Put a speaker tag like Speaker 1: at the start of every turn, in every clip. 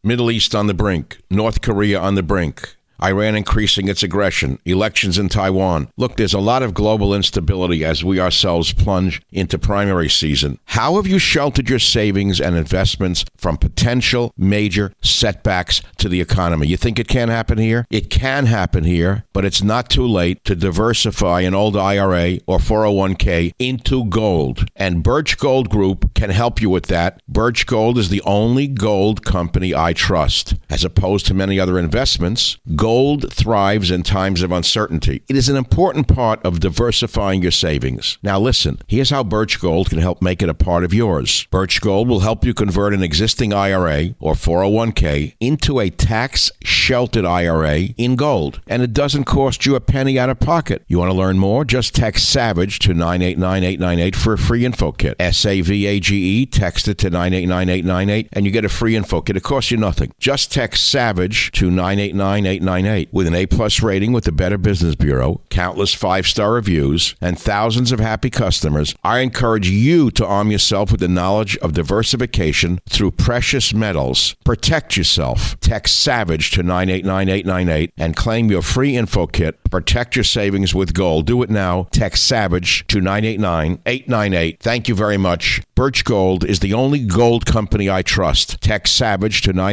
Speaker 1: Middle East on the brink. North Korea on the brink. Iran increasing its aggression, elections in Taiwan. Look, there's a lot of global instability as we ourselves plunge into primary season. How have you sheltered your savings and investments from potential major setbacks to the economy? You think it can't happen here? It can happen here, but it's not too late to diversify an old IRA or 401k into gold. And Birch Gold Group can help you with that. Birch Gold is the only gold company I trust. As opposed to many other investments, gold thrives in times of uncertainty. It is an important part of diversifying your savings. Now listen, here's how Birch Gold can help make it a part of yours. Birch Gold will help you convert an existing IRA or 401k into a tax-sheltered IRA in gold. And it doesn't cost you a penny out of pocket. You want to learn more? Just text SAVAGE to 989-898 for a free info kit. SAVAGE, text it to 989-898 and you get a free info kit. It costs you nothing. Just text SAVAGE to 989-898. With an A-plus rating with the Better Business Bureau, countless 5-star reviews, and thousands of happy customers, I encourage you to arm yourself with the knowledge of diversification through precious metals. Protect yourself. Text SAVAGE to 989-898 and claim your free info kit. Protect your savings with gold. Do it now. Text SAVAGE to 989-898. Thank you very much. Birch Gold is the only gold company I trust. Text SAVAGE to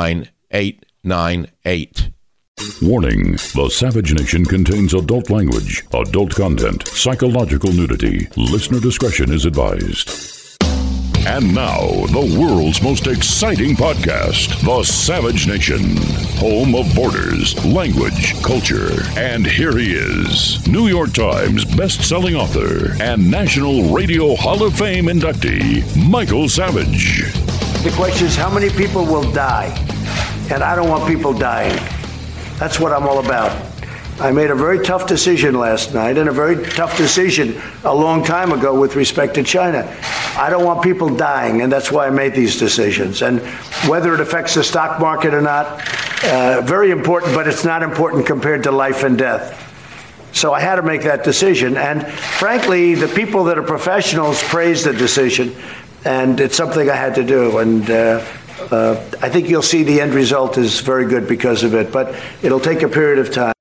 Speaker 1: 989-898.
Speaker 2: Warning, the Savage Nation contains adult language, adult content, psychological nudity. Listener discretion is advised. And now, the world's most exciting podcast, The Savage Nation, home of borders, language, culture. And here he is, New York Times best-selling author and National Radio Hall of Fame inductee, Michael Savage.
Speaker 3: The question is, how many people will die? And I don't want people dying. That's what I'm all about. I made a very tough decision last night and a very tough decision a long time ago with respect to China. I don't want people dying, and that's why I made these decisions. And whether it affects the stock market or not, very important, but it's not important compared to life and death. So I had to make that decision. And frankly, the people that are professionals praise the decision, and it's something I had to do. And I think you'll see the end result is very good because of it, but it'll take a period of time.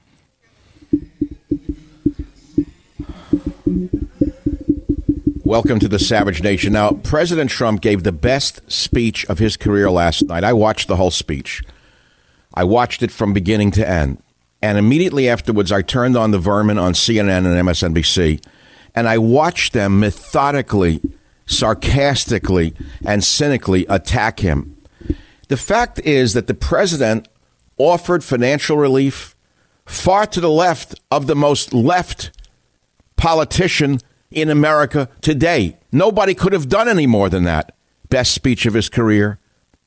Speaker 1: Welcome to the Savage Nation. Now, President Trump gave the best speech of his career last night. I watched the whole speech. I watched it from beginning to end. And immediately afterwards, I turned on the vermin on CNN and MSNBC, and I watched them methodically, sarcastically, and cynically attack him. The fact is that the president offered financial relief far to the left of the most left politician in America today. Nobody could have done any more than that. Best speech of his career,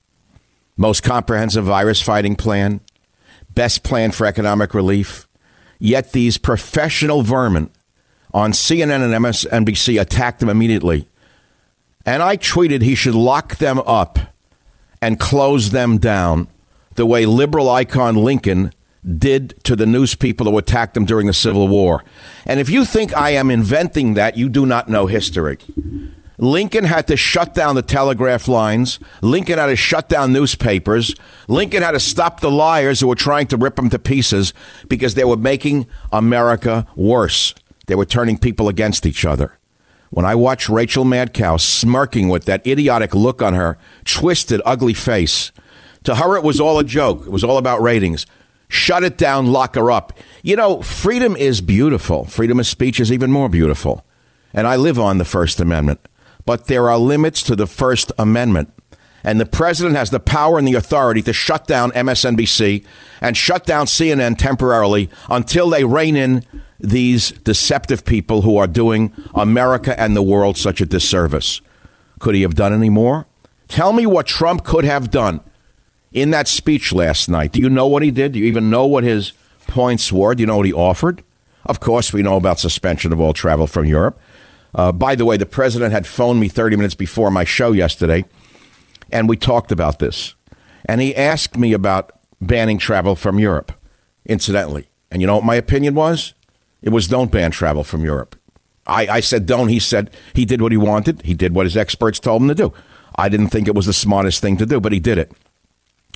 Speaker 1: most comprehensive virus fighting plan, best plan for economic relief. Yet these professional vermin on CNN and MSNBC attacked him immediately. And I tweeted he should lock them up and close them down the way liberal icon Lincoln did to the news people who attacked him during the Civil War. And if you think I am inventing that, you do not know history. Lincoln had to shut down the telegraph lines. Lincoln had to shut down newspapers. Lincoln had to stop the liars who were trying to rip him to pieces because they were making America worse. They were turning people against each other. When I watched Rachel Maddow smirking with that idiotic look on her twisted, ugly face, to her it was all a joke. It was all about ratings. Shut it down, lock her up. You know, freedom is beautiful. Freedom of speech is even more beautiful. And I live on the First Amendment. But there are limits to the First Amendment. And the president has the power and the authority to shut down MSNBC and shut down CNN temporarily until they rein in these deceptive people who are doing America and the world such a disservice. Could he have done any more? Tell me what Trump could have done in that speech last night. Do you know what he did? Do you even know what his points were? Do you know what he offered? Of course, we know about suspension of all travel from Europe. By the way, the president had phoned me 30 minutes before my show yesterday, and we talked about this. And he asked me about banning travel from Europe, incidentally. And you know what my opinion was? It was don't ban travel from Europe. I said don't. He said he did what he wanted. He did what his experts told him to do. I didn't think it was the smartest thing to do, but he did it.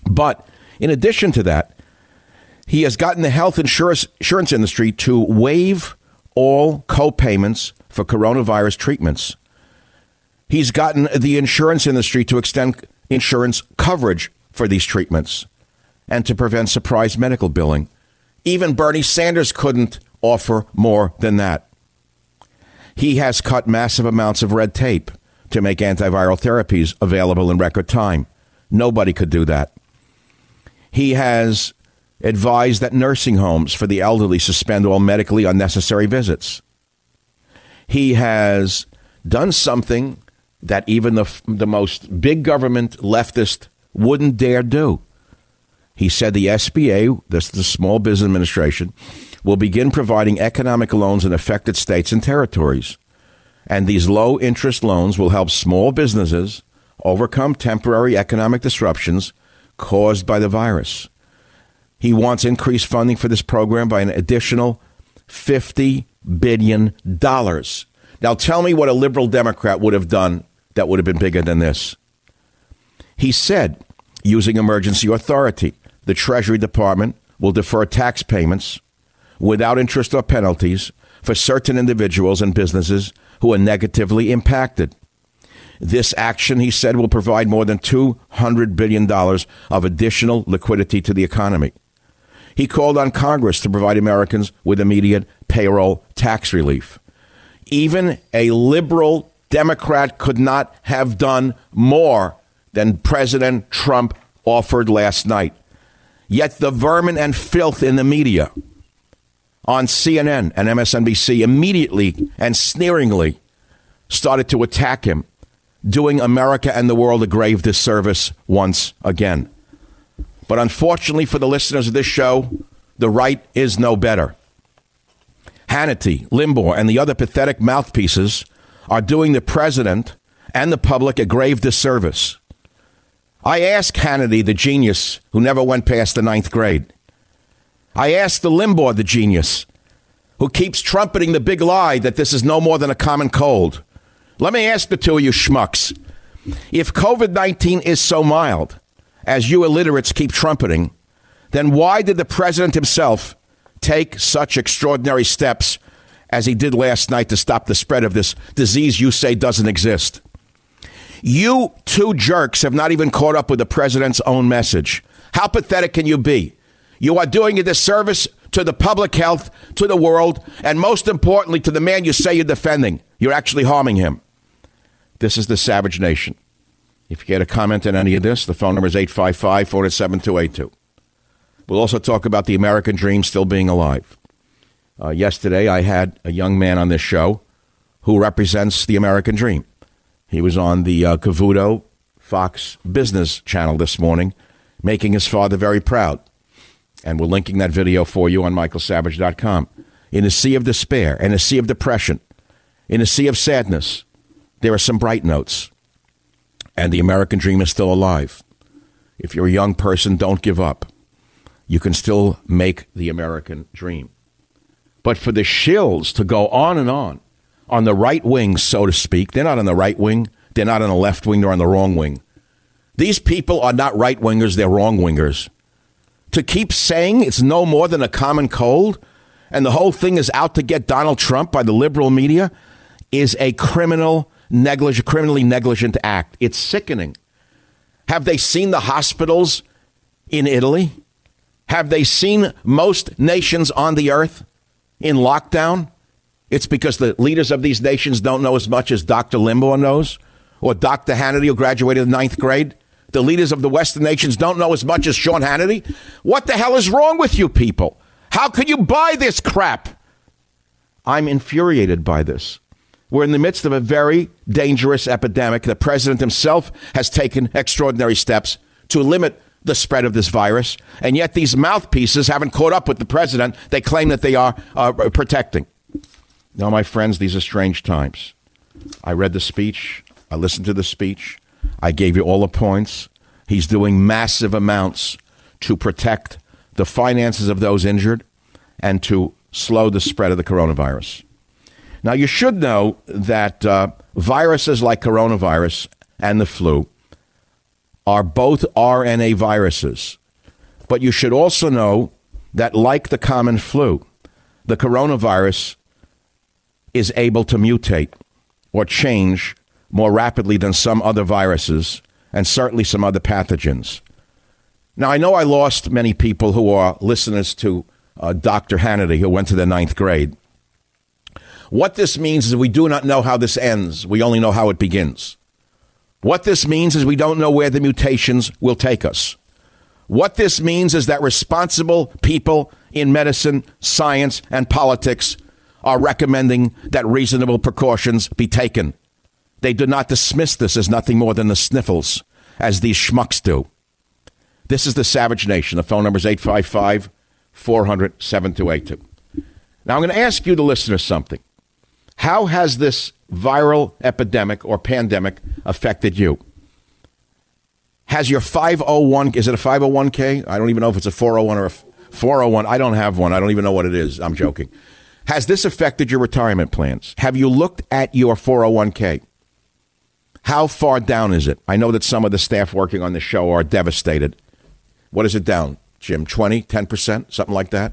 Speaker 1: But in addition to that, he has gotten the health insurance industry to waive all co-payments for coronavirus treatments. He's gotten the insurance industry to extend insurance coverage for these treatments and to prevent surprise medical billing. Even Bernie Sanders couldn't offer more than that. He has cut massive amounts of red tape to make antiviral therapies available in record time. Nobody could do that. He has advised that nursing homes for the elderly suspend all medically unnecessary visits. He has done something that even the most big government leftist wouldn't dare do. He said the SBA, the Small Business Administration, will begin providing economic loans in affected states and territories. And these low-interest loans will help small businesses overcome temporary economic disruptions caused by the virus. He wants increased funding for this program by an additional $50 billion. Now tell me what a liberal Democrat would have done that would have been bigger than this. He said, using emergency authority, the Treasury Department will defer tax payments without interest or penalties for certain individuals and businesses who are negatively impacted. This action, he said, will provide more than $200 billion of additional liquidity to the economy. He called on Congress to provide Americans with immediate payroll tax relief. Even a liberal Democrat could not have done more than President Trump offered last night. Yet the vermin and filth in the media on CNN and MSNBC immediately and sneeringly started to attack him, doing America and the world a grave disservice once again. But unfortunately for the listeners of this show, the right is no better. Hannity, Limbaugh, and the other pathetic mouthpieces are doing the president and the public a grave disservice. I asked Hannity, the genius who never went past the 9th grade. I asked the Limbaugh, the genius, who keeps trumpeting the big lie that this is no more than a common cold. Let me ask the two of you schmucks. If COVID-19 is so mild, as you illiterates keep trumpeting, then why did the president himself take such extraordinary steps as he did last night to stop the spread of this disease you say doesn't exist? You two jerks have not even caught up with the president's own message. How pathetic can you be? You are doing a disservice to the public health, to the world, and most importantly, to the man you say you're defending. You're actually harming him. This is the Savage Nation. If you get a comment on any of this, the phone number is 855-407-282. We'll also talk about the American dream still being alive. Yesterday, I had a young man on this show who represents the American dream. He was on the Cavuto Fox Business channel this morning, making his father very proud. And we're linking that video for you on michaelsavage.com. In a sea of despair, in a sea of depression, in a sea of sadness, there are some bright notes. And the American dream is still alive. If you're a young person, don't give up. You can still make the American dream. But for the shills to go on the right wing, so to speak, they're not on the right wing, they're not on the left wing, they're on the wrong wing. These people are not right wingers, they're wrong wingers. To keep saying it's no more than a common cold and the whole thing is out to get Donald Trump by the liberal media is a criminally negligent act. It's sickening. Have they seen the hospitals in Italy? Have they seen most nations on the earth in lockdown? It's because the leaders of these nations don't know as much as Dr. Limbaugh knows or Dr. Hannity, who graduated in 9th grade. The leaders of the Western nations don't know as much as Sean Hannity. What the hell is wrong with you people? How could you buy this crap? I'm infuriated by this. We're in the midst of a very dangerous epidemic. The president himself has taken extraordinary steps to limit the spread of this virus. And yet these mouthpieces haven't caught up with the president they claim that they are protecting. Now, my friends, these are strange times. I read the speech. I listened to the speech. I gave you all the points. He's doing massive amounts to protect the finances of those injured and to slow the spread of the coronavirus. Now, you should know that viruses like coronavirus and the flu are both RNA viruses. But you should also know that, like the common flu, the coronavirus is able to mutate or change more rapidly than some other viruses and certainly some other pathogens. Now, I know I lost many people who are listeners to Dr. Hannity, who went to the 9th grade. What this means is we do not know how this ends. We only know how it begins. What this means is we don't know where the mutations will take us. What this means is that responsible people in medicine, science, and politics are recommending that reasonable precautions be taken. They do not dismiss this as nothing more than the sniffles, as these schmucks do. This is the Savage Nation. The phone number is 855-400-7282. Now, I'm going to ask you, the listener, something. How has this viral epidemic or pandemic affected you? Has your 501, is it a 501k? I don't even know if it's a 401 or a 401. I don't have one. I don't even know what it is. I'm joking. Has this affected your retirement plans? Have you looked at your 401k? How far down is it? I know that some of the staff working on the show are devastated. What is it down, Jim? 20, 10%, something like that?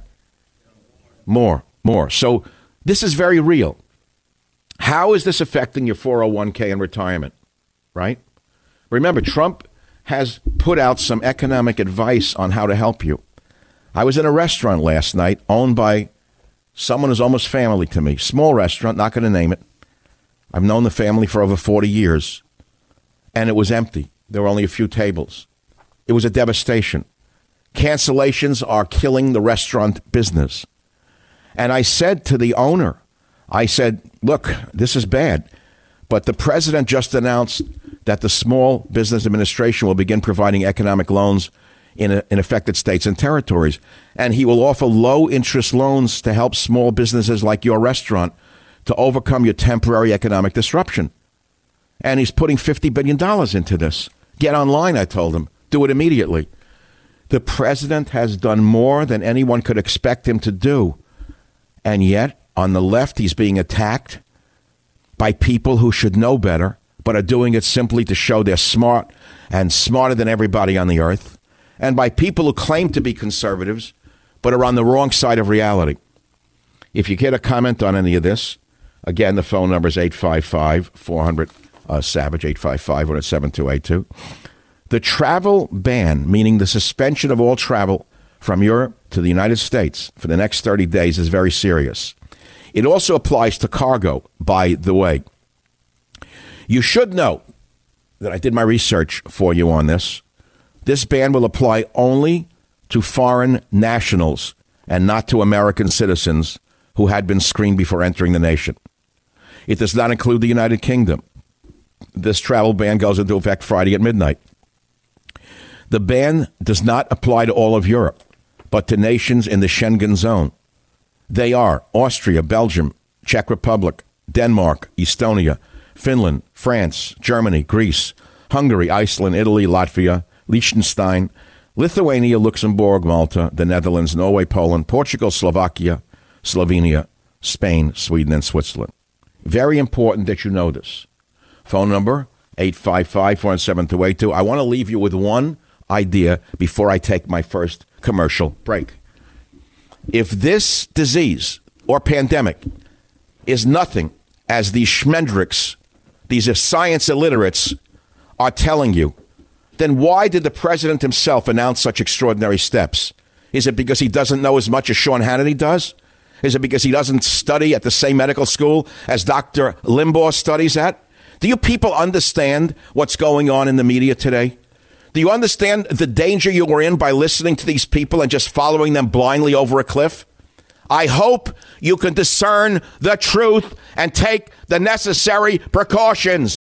Speaker 1: More. So this is very real. How is this affecting your 401k and retirement, right? Remember, Trump has put out some economic advice on how to help you. I was in a restaurant last night owned by someone who's almost family to me. Small restaurant, not going to name it. I've known the family for over 40 years, and it was empty. There were only a few tables. It was a devastation. Cancellations are killing the restaurant business. And I said to the owner, I said, look, this is bad, but the president just announced that the Small Business Administration will begin providing economic loans in affected states and territories. And he will offer low-interest loans to help small businesses like your restaurant to overcome your temporary economic disruption. And he's putting $50 billion into this. Get online, I told him. Do it immediately. The president has done more than anyone could expect him to do. And yet, on the left, he's being attacked by people who should know better, but are doing it simply to show they're smart and smarter than everybody on the earth, and by people who claim to be conservatives, but are on the wrong side of reality. If you get a comment on any of this, again, the phone number is 855-400-SAVAGE, 855-400-7282. The travel ban, meaning the suspension of all travel from Europe to the United States for the next 30 days, is very serious. It also applies to cargo, by the way. You should know that I did my research for you on this. This ban will apply only to foreign nationals and not to American citizens who had been screened before entering the nation. It does not include the United Kingdom. This travel ban goes into effect Friday at midnight. The ban does not apply to all of Europe, but to nations in the Schengen zone. They are Austria, Belgium, Czech Republic, Denmark, Estonia, Finland, France, Germany, Greece, Hungary, Iceland, Italy, Latvia, Liechtenstein, Lithuania, Luxembourg, Malta, the Netherlands, Norway, Poland, Portugal, Slovakia, Slovenia, Spain, Sweden, and Switzerland. Very important that you know this. Phone number, 855-407-282. I want to leave you with one idea before I take my first commercial break. If this disease or pandemic is nothing, as these schmendricks, these science illiterates, are telling you, then why did the president himself announce such extraordinary steps? Is it because he doesn't know as much as Sean Hannity does? Is it because he doesn't study at the same medical school as Dr. Limbaugh studies at? Do you people understand what's going on in the media today? Do you understand the danger you are in by listening to these people and just following them blindly over a cliff? I hope you can discern the truth and take the necessary precautions.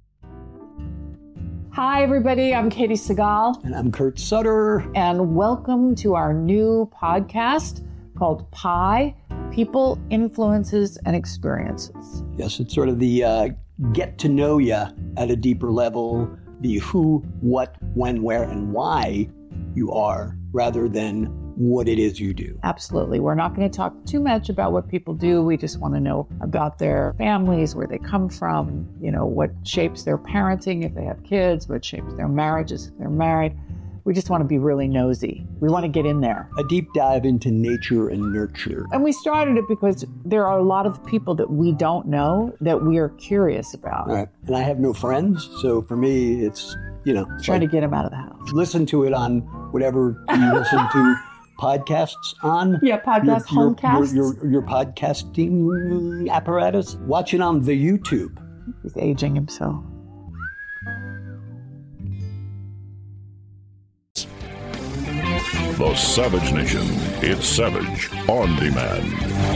Speaker 4: Hi, everybody. I'm Katie Segal.
Speaker 5: And I'm Kurt Sutter.
Speaker 4: And welcome to our new podcast called PI, People, Influences, and Experiences.
Speaker 5: Yes, it's sort of the get to know you at a deeper level, the who, what, when, where, and why you are, rather than what it is you do.
Speaker 4: Absolutely. We're not going to talk too much about what people do. We just want to know about their families, where they come from, what shapes their parenting if they have kids, what shapes their marriages if they're married. We just want to be really nosy. We want to get in there.
Speaker 5: A deep dive into nature and nurture.
Speaker 4: And we started it because there are a lot of people that we don't know that we are curious about.
Speaker 5: Right. And I have no friends, so for me, it's,
Speaker 4: trying to get them out of the house.
Speaker 5: Listen to it on whatever you listen to podcasts on.
Speaker 4: Yeah, podcast, homecasts.
Speaker 5: Your podcasting apparatus. Watch it on the YouTube.
Speaker 4: He's aging himself.
Speaker 2: The Savage Nation. It's Savage on Demand.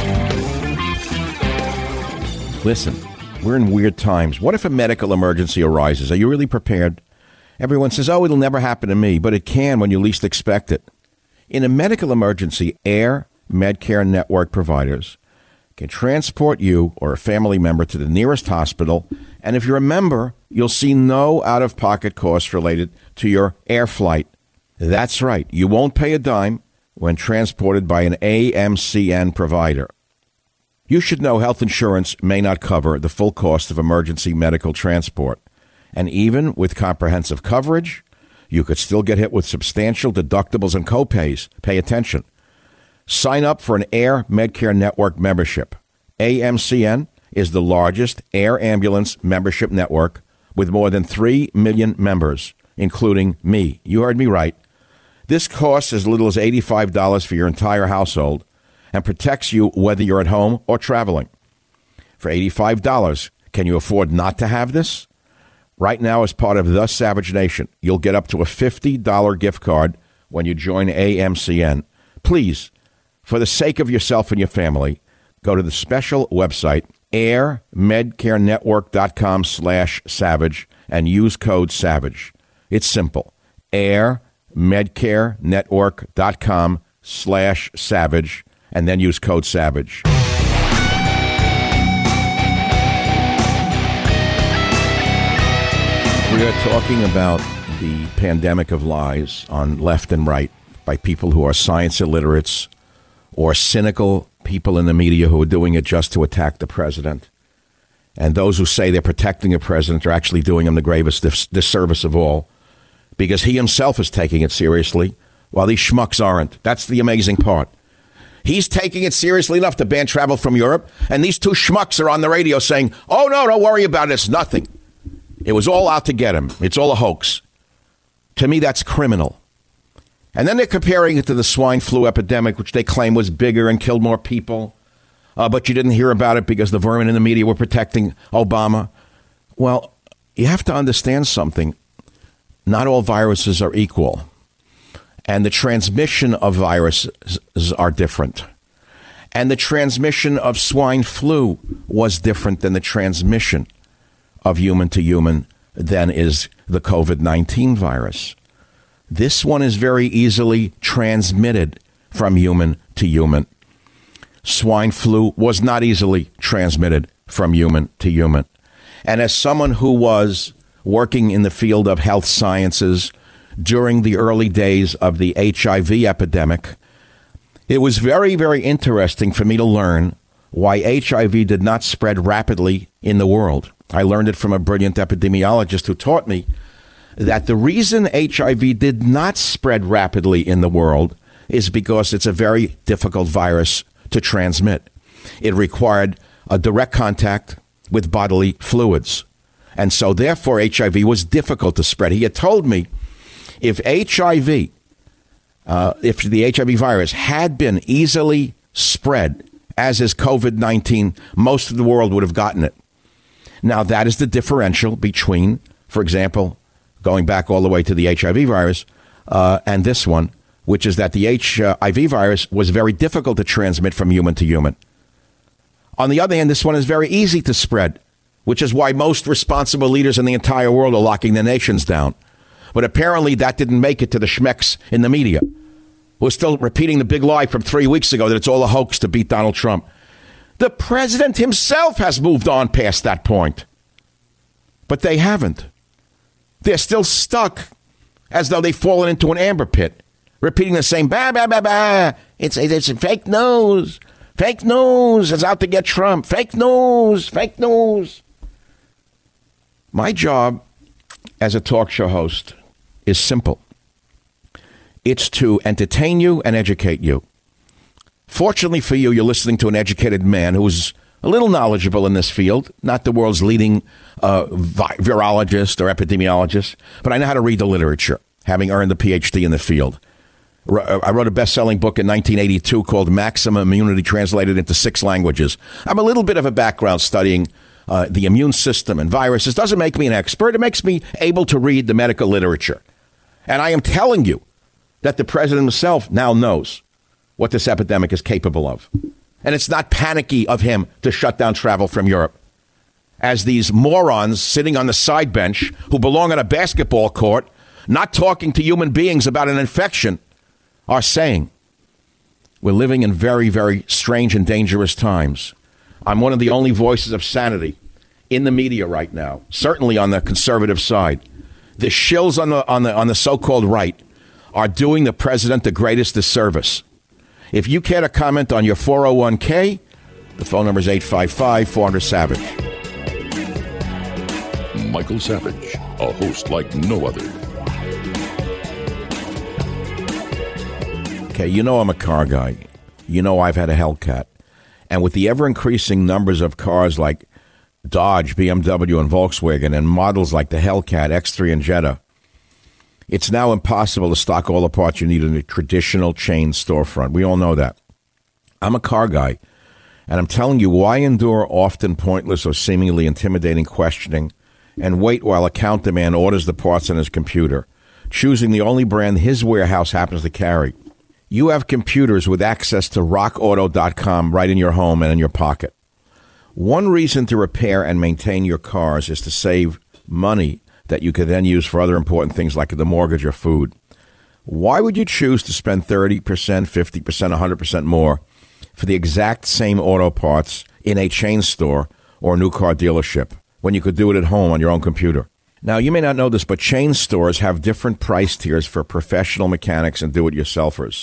Speaker 1: Listen, we're in weird times. What if a medical emergency arises? Are you really prepared? Everyone says, it'll never happen to me, but it can when you least expect it. In a medical emergency, Air Medcare Network providers can transport you or a family member to the nearest hospital, and if you're a member, you'll see no out-of-pocket costs related to your air flight. That's right. You won't pay a dime when transported by an AMCN provider. You should know health insurance may not cover the full cost of emergency medical transport. And even with comprehensive coverage, you could still get hit with substantial deductibles and copays. Pay attention. Sign up for an Air Medcare Network membership. AMCN is the largest air ambulance membership network with more than 3 million members, including me. You heard me right. This costs as little as $85 for your entire household and protects you whether you're at home or traveling. For $85, can you afford not to have this? Right now, as part of The Savage Nation, you'll get up to a $50 gift card when you join AMCN. Please, for the sake of yourself and your family, go to the special website, airmedcarenetwork.com/savage, and use code SAVAGE. It's simple. airmedcarenetwork.com/savage, and then use code SAVAGE. We are talking about the pandemic of lies on left and right by people who are science illiterates or cynical people in the media who are doing it just to attack the president. And those who say they're protecting the president are actually doing him the gravest disservice of all, because he himself is taking it seriously while these schmucks aren't. That's the amazing part. He's taking it seriously enough to ban travel from Europe, and these two schmucks are on the radio saying, oh, no, don't worry about it. It's nothing. It was all out to get him. It's all a hoax. To me, that's criminal. And then they're comparing it to the swine flu epidemic, which they claim was bigger and killed more people. But you didn't hear about it because the vermin in the media were protecting Obama. Well, you have to understand something. Not all viruses are equal. And the transmission of viruses are different. And the transmission of swine flu was different than the transmission of human to human than is the COVID-19 virus. This one is very easily transmitted from human to human. Swine flu was not easily transmitted from human to human. And as someone who was working in the field of health sciences during the early days of the HIV epidemic, it was very, very interesting for me to learn why HIV did not spread rapidly in the world. I learned it from a brilliant epidemiologist who taught me that the reason HIV did not spread rapidly in the world is because it's a very difficult virus to transmit. It required a direct contact with bodily fluids. And so, therefore, HIV was difficult to spread. He had told me if the HIV virus had been easily spread, as is COVID-19, most of the world would have gotten it. Now, that is the differential between, for example, going back all the way to the HIV virus and this one, which is that the HIV virus was very difficult to transmit from human to human. On the other hand, this one is very easy to spread, which is why most responsible leaders in the entire world are locking their nations down. But apparently that didn't make it to the schmecks in the media, who are still repeating the big lie from 3 weeks ago that it's all a hoax to beat Donald Trump. The president himself has moved on past that point. But they haven't. They're still stuck as though they've fallen into an amber pit repeating the same bah, bah, bah, bah. It's fake news. Fake news is out to get Trump. Fake news. Fake news. My job as a talk show host is simple. It's to entertain you and educate you. Fortunately for you, you're listening to an educated man who's a little knowledgeable in this field, not the world's leading virologist or epidemiologist, but I know how to read the literature, having earned a PhD in the field. I wrote a best-selling book in 1982 called Maximum Immunity, translated into 6 languages. I'm a little bit of a background studying the immune system and viruses. Doesn't make me an expert. It makes me able to read the medical literature. And I am telling you that the president himself now knows what this epidemic is capable of. And it's not panicky of him to shut down travel from Europe, as these morons sitting on the side bench who belong on a basketball court, not talking to human beings about an infection, are saying. We're living in very, very strange and dangerous times. I'm one of the only voices of sanity in the media right now, certainly on the conservative side. The shills on the so-called right are doing the president the greatest disservice. If you care to comment on your 401k, the phone number is 855-400-SAVAGE.
Speaker 2: Michael Savage, a host like no other.
Speaker 1: Okay, you know I'm a car guy. You know I've had a Hellcat. And with the ever-increasing numbers of cars like Dodge, BMW, and Volkswagen, and models like the Hellcat, X3, and Jetta, it's now impossible to stock all the parts you need in a traditional chain storefront. We all know that. I'm a car guy, and I'm telling you, why endure often pointless or seemingly intimidating questioning and wait while a counter man orders the parts on his computer, choosing the only brand his warehouse happens to carry? You have computers with access to rockauto.com right in your home and in your pocket. One reason to repair and maintain your cars is to save money that you could then use for other important things like the mortgage or food. Why would you choose to spend 30%, 50%, 100% more for the exact same auto parts in a chain store or a new car dealership when you could do it at home on your own computer? Now, you may not know this, but chain stores have different price tiers for professional mechanics and do-it-yourselfers.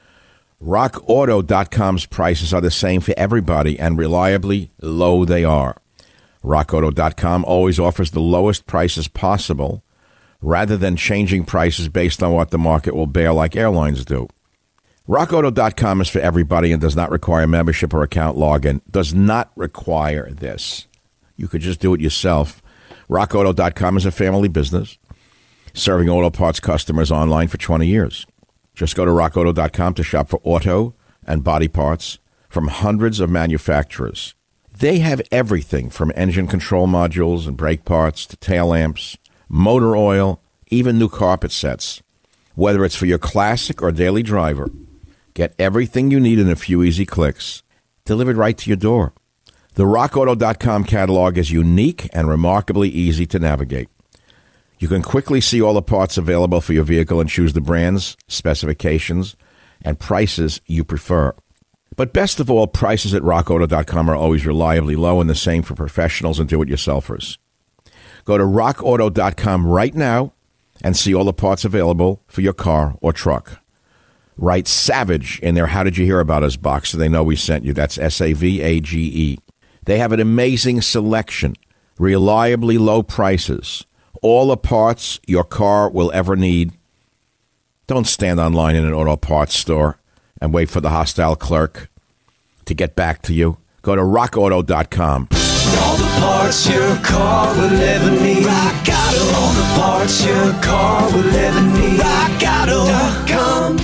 Speaker 1: RockAuto.com's prices are the same for everybody, and reliably low they are. RockAuto.com always offers the lowest prices possible, rather than changing prices based on what the market will bear like airlines do. RockAuto.com is for everybody and does not require membership or account login. Does not require this. You could just do it yourself. RockAuto.com is a family business, serving auto parts customers online for 20 years. Just go to rockauto.com to shop for auto and body parts from hundreds of manufacturers. They have everything from engine control modules and brake parts to tail lamps, motor oil, even new carpet sets. Whether it's for your classic or daily driver, get everything you need in a few easy clicks, delivered right to your door. The rockauto.com catalog is unique and remarkably easy to navigate. You can quickly see all the parts available for your vehicle and choose the brands, specifications, and prices you prefer. But best of all, prices at rockauto.com are always reliably low, and the same for professionals and do-it-yourselfers. Go to rockauto.com right now and see all the parts available for your car or truck. Write SAVAGE in their How Did You Hear About Us box so they know we sent you. That's SAVAGE. They have an amazing selection, reliably low prices, all the parts your car will ever need. Don't stand online in an auto parts store and wait for the hostile clerk to get back to you. Go to rockauto.com.
Speaker 6: All the parts your car will ever need. Rock Auto. All the parts your car will ever need. RockAuto.com.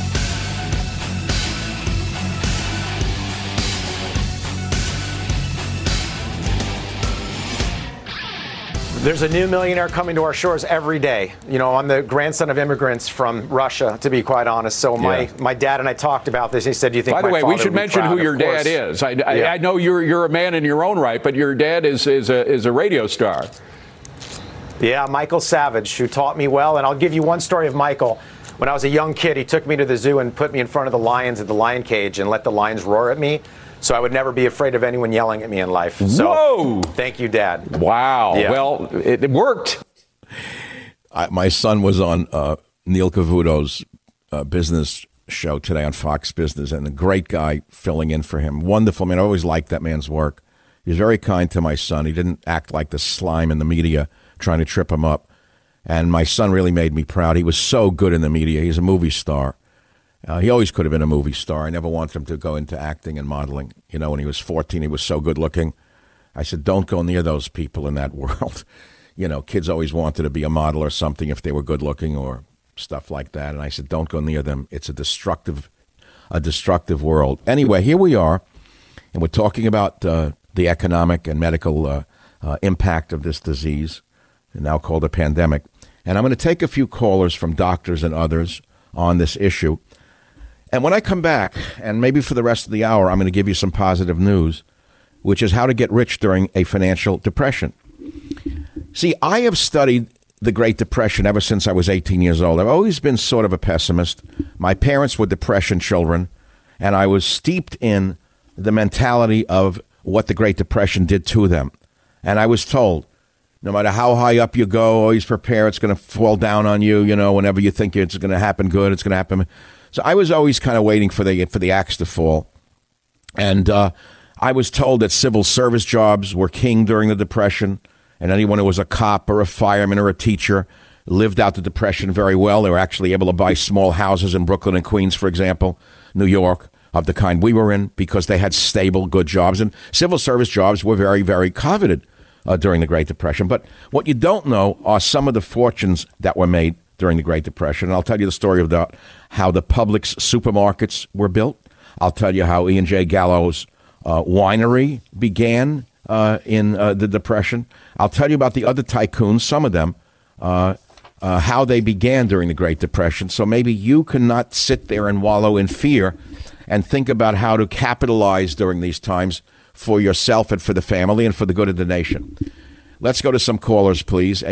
Speaker 7: There's a new millionaire coming to our shores every day. You know, I'm the grandson of immigrants from Russia, to be quite honest. So my dad and I talked about this. He said, "Do you think?"
Speaker 8: By the way, we should mention who your dad is. I know you're a man in your own right, but your dad is a radio star.
Speaker 7: Yeah, Michael Savage, who taught me well. And I'll give you one story of Michael. When I was a young kid, he took me to the zoo and put me in front of the lions at the lion cage and let the lions roar at me. So I would never be afraid of anyone yelling at me in life. So,
Speaker 8: whoa!
Speaker 7: Thank you, Dad.
Speaker 8: Wow. Yeah. Well, it worked.
Speaker 1: My son was on Neil Cavuto's business show today on Fox Business, and a great guy filling in for him. Wonderful man. I always liked that man's work. He was very kind to my son. He didn't act like the slime in the media trying to trip him up. And my son really made me proud. He was so good in the media. He's a movie star. He always could have been a movie star. I never wanted him to go into acting and modeling. You know, when he was 14, he was so good looking. I said, don't go near those people in that world. You know, kids always wanted to be a model or something if they were good looking or stuff like that. And I said, don't go near them. It's a destructive world. Anyway, here we are, and we're talking about the economic and medical impact of this disease, now called a pandemic. And I'm going to take a few callers from doctors and others on this issue. And when I come back, and maybe for the rest of the hour, I'm going to give you some positive news, which is how to get rich during a financial depression. See, I have studied the Great Depression ever since I was 18 years old. I've always been sort of a pessimist. My parents were Depression children, and I was steeped in the mentality of what the Great Depression did to them. And I was told, no matter how high up you go, always prepare, it's going to fall down on you, you know, whenever you think it's going to happen good, it's going to happen. So I was always kind of waiting for the axe to fall. And I was told that civil service jobs were king during the Depression, and anyone who was a cop or a fireman or a teacher lived out the Depression very well. They were actually able to buy small houses in Brooklyn and Queens, for example, New York, of the kind we were in, because they had stable, good jobs. And civil service jobs were very, very coveted during the Great Depression. But what you don't know are some of the fortunes that were made during the Great Depression. And I'll tell you the story about how the Publix supermarkets were built. I'll tell you how Ian J. Gallo's winery began in the Depression. I'll tell you about the other tycoons, some of them, how they began during the Great Depression. So maybe you cannot sit there and wallow in fear and think about how to capitalize during these times for yourself and for the family and for the good of the nation. Let's go to some callers, please.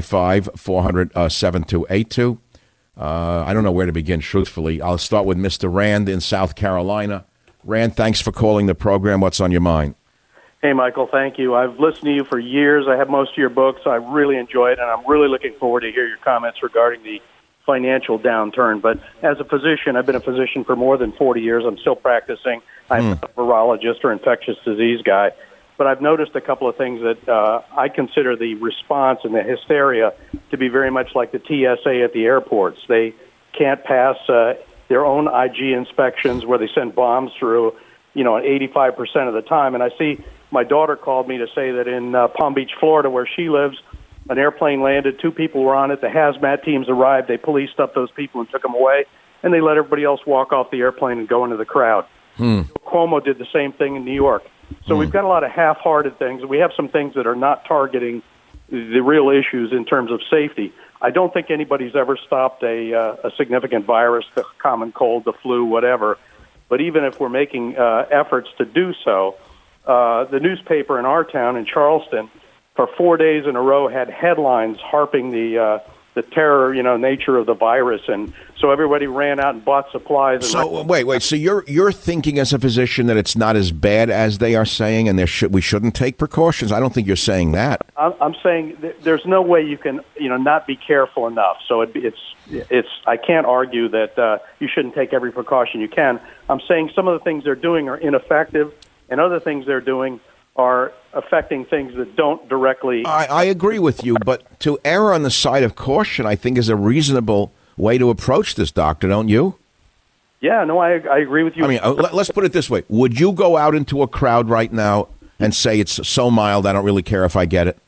Speaker 1: 855-400-7282. I don't know where to begin, truthfully. I'll start with Mr. Rand in South Carolina. Rand, thanks for calling the program. What's on your mind?
Speaker 9: Hey, Michael, thank you. I've listened to you for years. I have most of your books. I really enjoy it, and I'm really looking forward to hear your comments regarding the financial downturn. But as a physician, I've been a physician for more than 40 years. I'm still practicing. I'm a virologist or infectious disease guy. But I've noticed a couple of things that I consider the response and the hysteria to be very much like the TSA at the airports. They can't pass their own IG inspections where they send bombs through, 85% of the time. And I see my daughter called me to say that in Palm Beach, Florida, where she lives, an airplane landed, 2 people were on it, the hazmat teams arrived, they policed up those people and took them away, and they let everybody else walk off the airplane and go into the crowd. Cuomo did the same thing in New York. So we've got a lot of half-hearted things. We have some things that are not targeting the real issues in terms of safety. I don't think anybody's ever stopped a significant virus, the common cold, the flu, whatever. But even if we're making efforts to do so, the newspaper in our town in Charleston, for 4 days in a row, had headlines harping the terror, nature of the virus, and so everybody ran out and bought supplies. And
Speaker 1: so wait. So you're thinking as a physician that it's not as bad as they are saying, and we shouldn't take precautions? I don't think you're saying that.
Speaker 9: I'm saying there's no way you can, not be careful enough. So it's. I can't argue that you shouldn't take every precaution you can. I'm saying some of the things they're doing are ineffective, and other things they're doing are affecting things that don't directly...
Speaker 1: I agree with you, but to err on the side of caution, I think, is a reasonable way to approach this, Doctor, don't you?
Speaker 9: Yeah, no, I agree with you.
Speaker 1: I mean, let's put it this way. Would you go out into a crowd right now and say it's so mild I don't really care if I get it?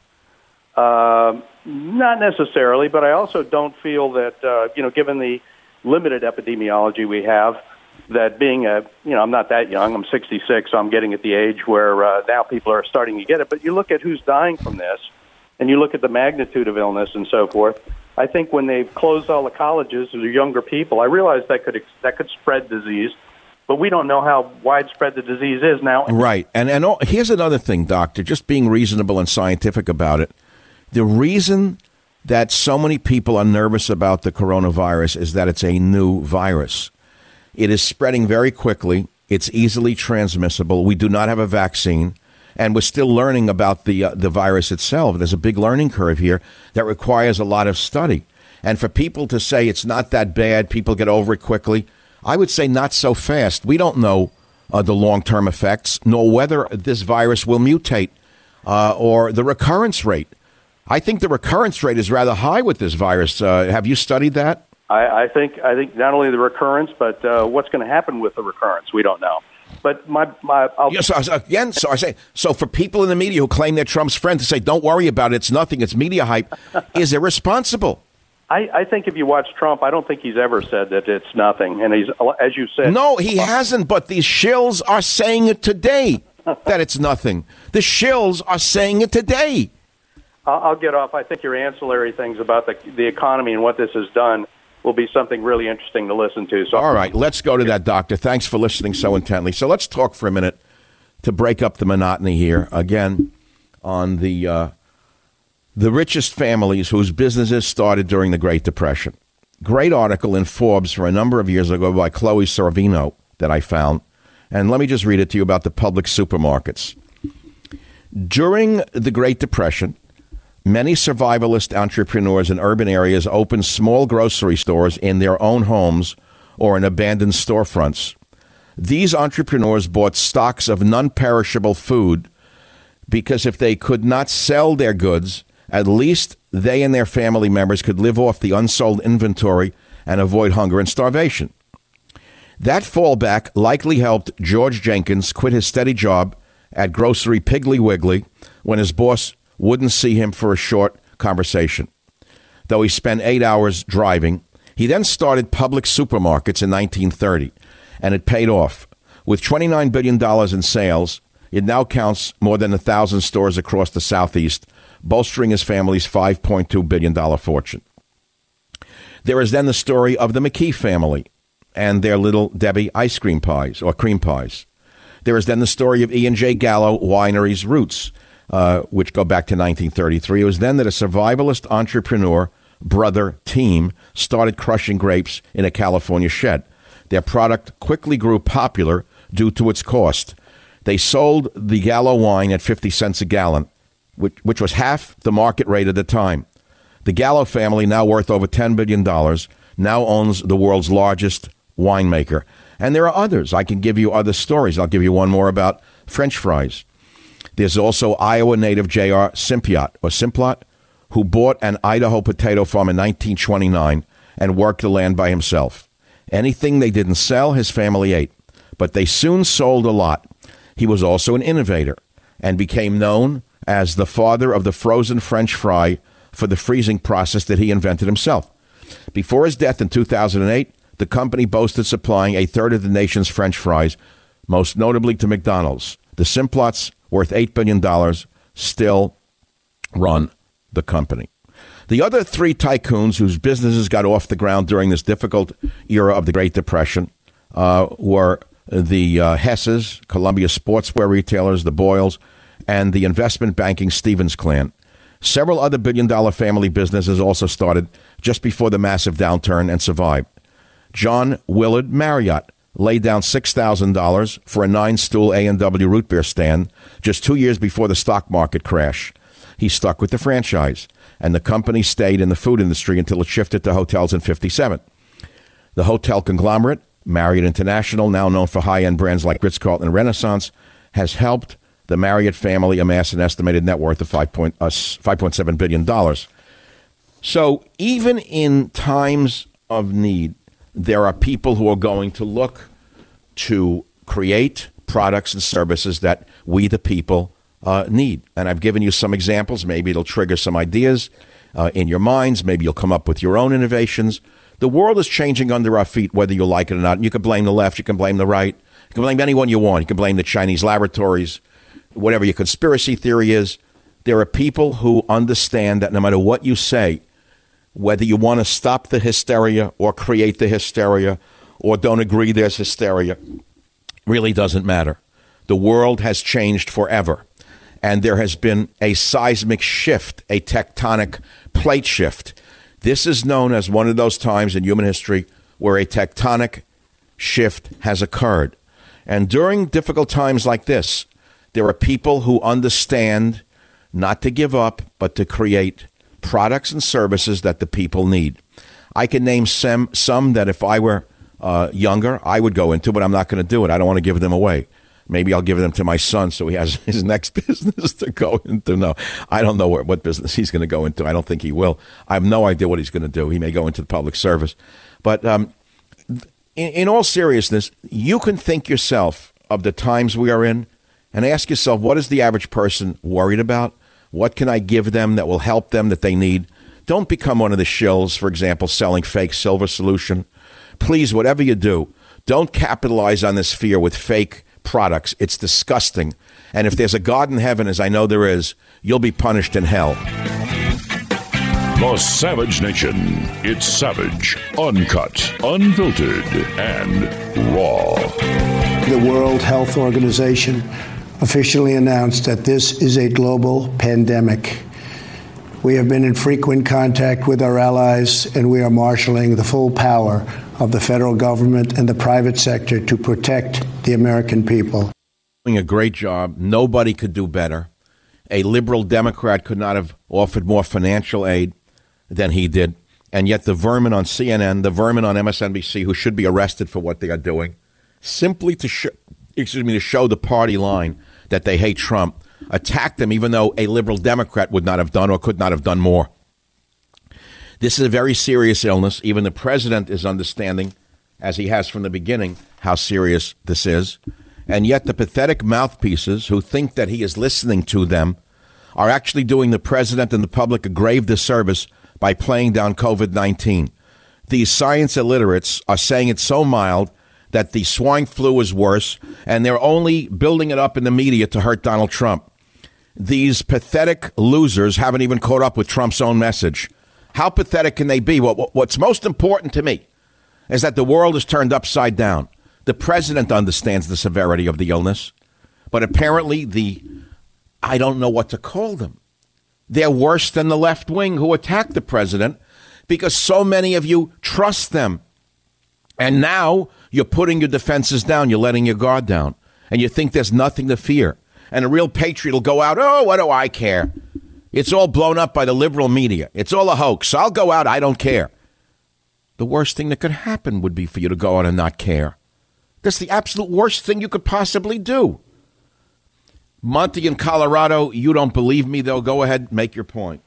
Speaker 9: Not necessarily, but I also don't feel that, given the limited epidemiology we have, that being I'm not that young, I'm 66, so I'm getting at the age where now people are starting to get it. But you look at who's dying from this, and you look at the magnitude of illness and so forth. I think when they've closed all the colleges to the younger people, I realize that could spread disease, but we don't know how widespread the disease is now.
Speaker 1: Right. And here's another thing, Doctor, just being reasonable and scientific about it. The reason that so many people are nervous about the coronavirus is that it's a new virus. It is spreading very quickly. It's easily transmissible. We do not have a vaccine, and we're still learning about the virus itself. There's a big learning curve here that requires a lot of study. And for people to say it's not that bad, people get over it quickly, I would say not so fast. We don't know the long-term effects, nor whether this virus will mutate or the recurrence rate. I think the recurrence rate is rather high with this virus. Have you studied that?
Speaker 9: I think not only the recurrence, but what's going to happen with the recurrence, we don't know. But so for people in the media who claim they're Trump's friend to say, don't worry about it, it's nothing, it's media hype, is irresponsible. I think if you watch Trump, I don't think he's ever said that it's nothing. And he's, as you said...
Speaker 1: No, he hasn't, but these shills are saying it today, that it's nothing. The shills are saying it today.
Speaker 9: I'll get off. I think your ancillary things about the economy and what this has done will be something really interesting to listen to. So,
Speaker 1: all right, let's go to that, Doctor. Thanks for listening so intently. So let's talk for a minute to break up the monotony here, again, on the richest families whose businesses started during the Great Depression. Great article in Forbes from a number of years ago by Chloe Sorvino that I found. And let me just read it to you about the public supermarkets. During the Great Depression, many survivalist entrepreneurs in urban areas opened small grocery stores in their own homes or in abandoned storefronts. These entrepreneurs bought stocks of non-perishable food because if they could not sell their goods, at least they and their family members could live off the unsold inventory and avoid hunger and starvation. That fallback likely helped George Jenkins quit his steady job at grocery Piggly Wiggly when his boss wouldn't see him for a short conversation. Though he spent 8 hours driving, he then started Public Supermarkets in 1930, and it paid off. With $29 billion in sales, it now counts more than 1,000 stores across the Southeast, bolstering his family's $5.2 billion fortune. There is then the story of the McKee family and their Little Debbie ice cream pies, or cream pies. There is then the story of E&J Gallo Winery's roots, which go back to 1933. It was then that a survivalist entrepreneur brother team started crushing grapes in a California shed. Their product quickly grew popular due to its cost. They sold the Gallo wine at 50 cents a gallon, which was half the market rate at the time. The Gallo family, now worth over $10 billion, now owns the world's largest winemaker. And there are others. I can give you other stories. I'll give you one more about French fries. There's also Iowa native J.R. Simplot, who bought an Idaho potato farm in 1929 and worked the land by himself. Anything they didn't sell, his family ate. But they soon sold a lot. He was also an innovator and became known as the father of the frozen French fry for the freezing process that he invented himself. Before his death in 2008, the company boasted supplying a third of the nation's French fries, most notably to McDonald's. The Simplots, worth $8 billion, still run the company. The other three tycoons whose businesses got off the ground during this difficult era of the Great Depression were the Hesses, Columbia sportswear retailers, the Boyles, and the investment banking Stevens clan. Several other billion-dollar family businesses also started just before the massive downturn and survived. John Willard Marriott laid down $6,000 for a 9-stool A&W root beer stand just 2 years before the stock market crash. He stuck with the franchise, and the company stayed in the food industry until it shifted to hotels in 1957. The hotel conglomerate, Marriott International, now known for high-end brands like Ritz-Carlton and Renaissance, has helped the Marriott family amass an estimated net worth of $5.7 billion. So even in times of need, there are people who are going to look to create products and services that we, the people, need. And I've given you some examples. Maybe it'll trigger some ideas in your minds. Maybe you'll come up with your own innovations. The world is changing under our feet, whether you like it or not. And you can blame the left. You can blame the right. You can blame anyone you want. You can blame the Chinese laboratories, whatever your conspiracy theory is. There are people who understand that no matter what you say, whether you want to stop the hysteria or create the hysteria or don't agree there's hysteria, really doesn't matter. The world has changed forever. And there has been a seismic shift, a tectonic plate shift. This is known as one of those times in human history where a tectonic shift has occurred. And during difficult times like there are people who understand not to give up, but to create products and services that the people need. I can name some that if I were younger, I would go into, but I'm not going to do it. I don't want to give them away. Maybe I'll give them to my son so he has his next business to go into. No, I don't know what business he's going to go into. I don't think he will. I have no idea what he's going to do. He may go into the public service. But in all seriousness, you can think yourself of the times we are in and ask yourself, what is the average person worried about? What can I give them that will help them that they need? Don't become one of the shills, for example, selling fake silver solution. Please, whatever you do, don't capitalize on this fear with fake products. It's disgusting. And if there's a God in heaven, as I know there is, you'll be punished in hell.
Speaker 2: The Savage Nation. It's savage, uncut, unfiltered, and raw.
Speaker 3: The World Health Organization officially announced that this is a global pandemic. We have been in frequent contact with our allies, and we are marshaling the full power of the federal government and the private sector to protect the American people.
Speaker 1: Doing a great job. Nobody could do better. A liberal Democrat could not have offered more financial aid than he did. And yet the vermin on CNN, the vermin on MSNBC, who should be arrested for what they are doing, simply to show the party line that they hate Trump, attack them even though a liberal Democrat would not have done or could not have done more. This is a very serious illness. Even the president is understanding, as he has from the beginning, how serious this is. And yet the pathetic mouthpieces who think that he is listening to them are actually doing the president and the public a grave disservice by playing down COVID-19. These science illiterates are saying it's so mild that the swine flu is worse, and they're only building it up in the media to hurt Donald Trump. These pathetic losers haven't even caught up with Trump's own message. How pathetic can they be? What's most important to me is that the world is turned upside down. The president understands the severity of the illness, but apparently I don't know what to call them. They're worse than the left wing who attacked the president because so many of you trust them. And now you're putting your defenses down. You're letting your guard down. And you think there's nothing to fear. And a real patriot will go out, oh, what do I care? It's all blown up by the liberal media. It's all a hoax. I'll go out. I don't care. The worst thing that could happen would be for you to go out and not care. That's the absolute worst thing you could possibly do. Monty in Colorado, you don't believe me, though. Go ahead, make your point.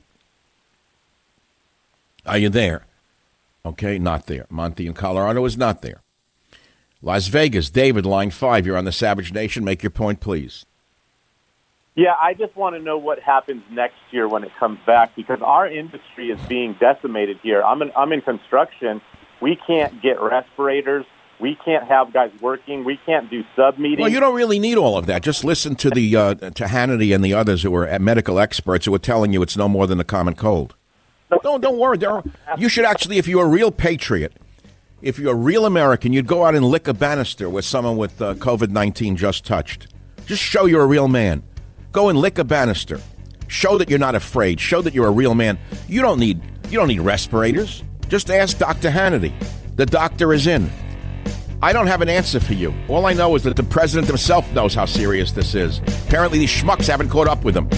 Speaker 1: Are you there? Okay, not there. Monty in Colorado is not there. Las Vegas, David, line 5. You're on the Savage Nation. Make your point, please.
Speaker 10: Yeah, I just want to know what happens next year when it comes back, because our industry is being decimated here. I'm in construction. We can't get respirators. We can't have guys working. We can't do sub-meetings.
Speaker 1: Well, you don't really need all of that. Just listen to the to Hannity and the others who are medical experts who are telling you it's no more than a common cold. Don't worry. You should actually, if you're a real patriot, if you're a real American, you'd go out and lick a banister where someone with COVID-19 just touched. Just show you're a real man. Go and lick a banister. Show that you're not afraid. Show that you're a real man. You don't need respirators. Just ask Dr. Hannity. The doctor is in. I don't have an answer for you. All I know is that the president himself knows how serious this is. Apparently these schmucks haven't caught up with him.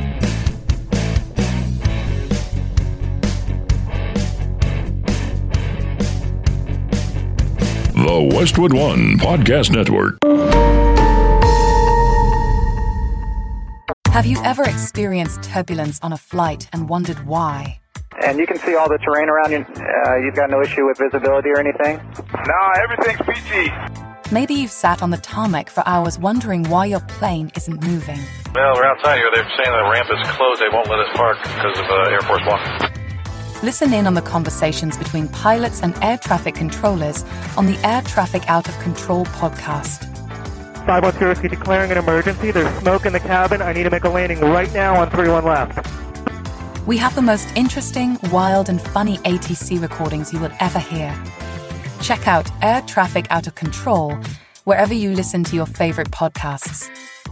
Speaker 2: The Westwood One Podcast Network.
Speaker 11: Have you ever experienced turbulence on a flight and wondered why?
Speaker 12: And you can see all the terrain around you. You've got no issue with visibility or anything?
Speaker 13: No, everything's PG.
Speaker 11: Maybe you've sat on the tarmac for hours wondering why your plane isn't moving.
Speaker 13: Well, we're outside here. They're saying the ramp is closed. They won't let us park because of Air Force One.
Speaker 11: Listen in on the conversations between pilots and air traffic controllers on the Air Traffic Out of Control podcast.
Speaker 14: 510 Whiskey declaring an emergency. There's smoke in the cabin. I need to make a landing right now on 31 left.
Speaker 11: We have the most interesting, wild, and funny ATC recordings you will ever hear. Check out Air Traffic Out of Control wherever you listen to your favorite podcasts.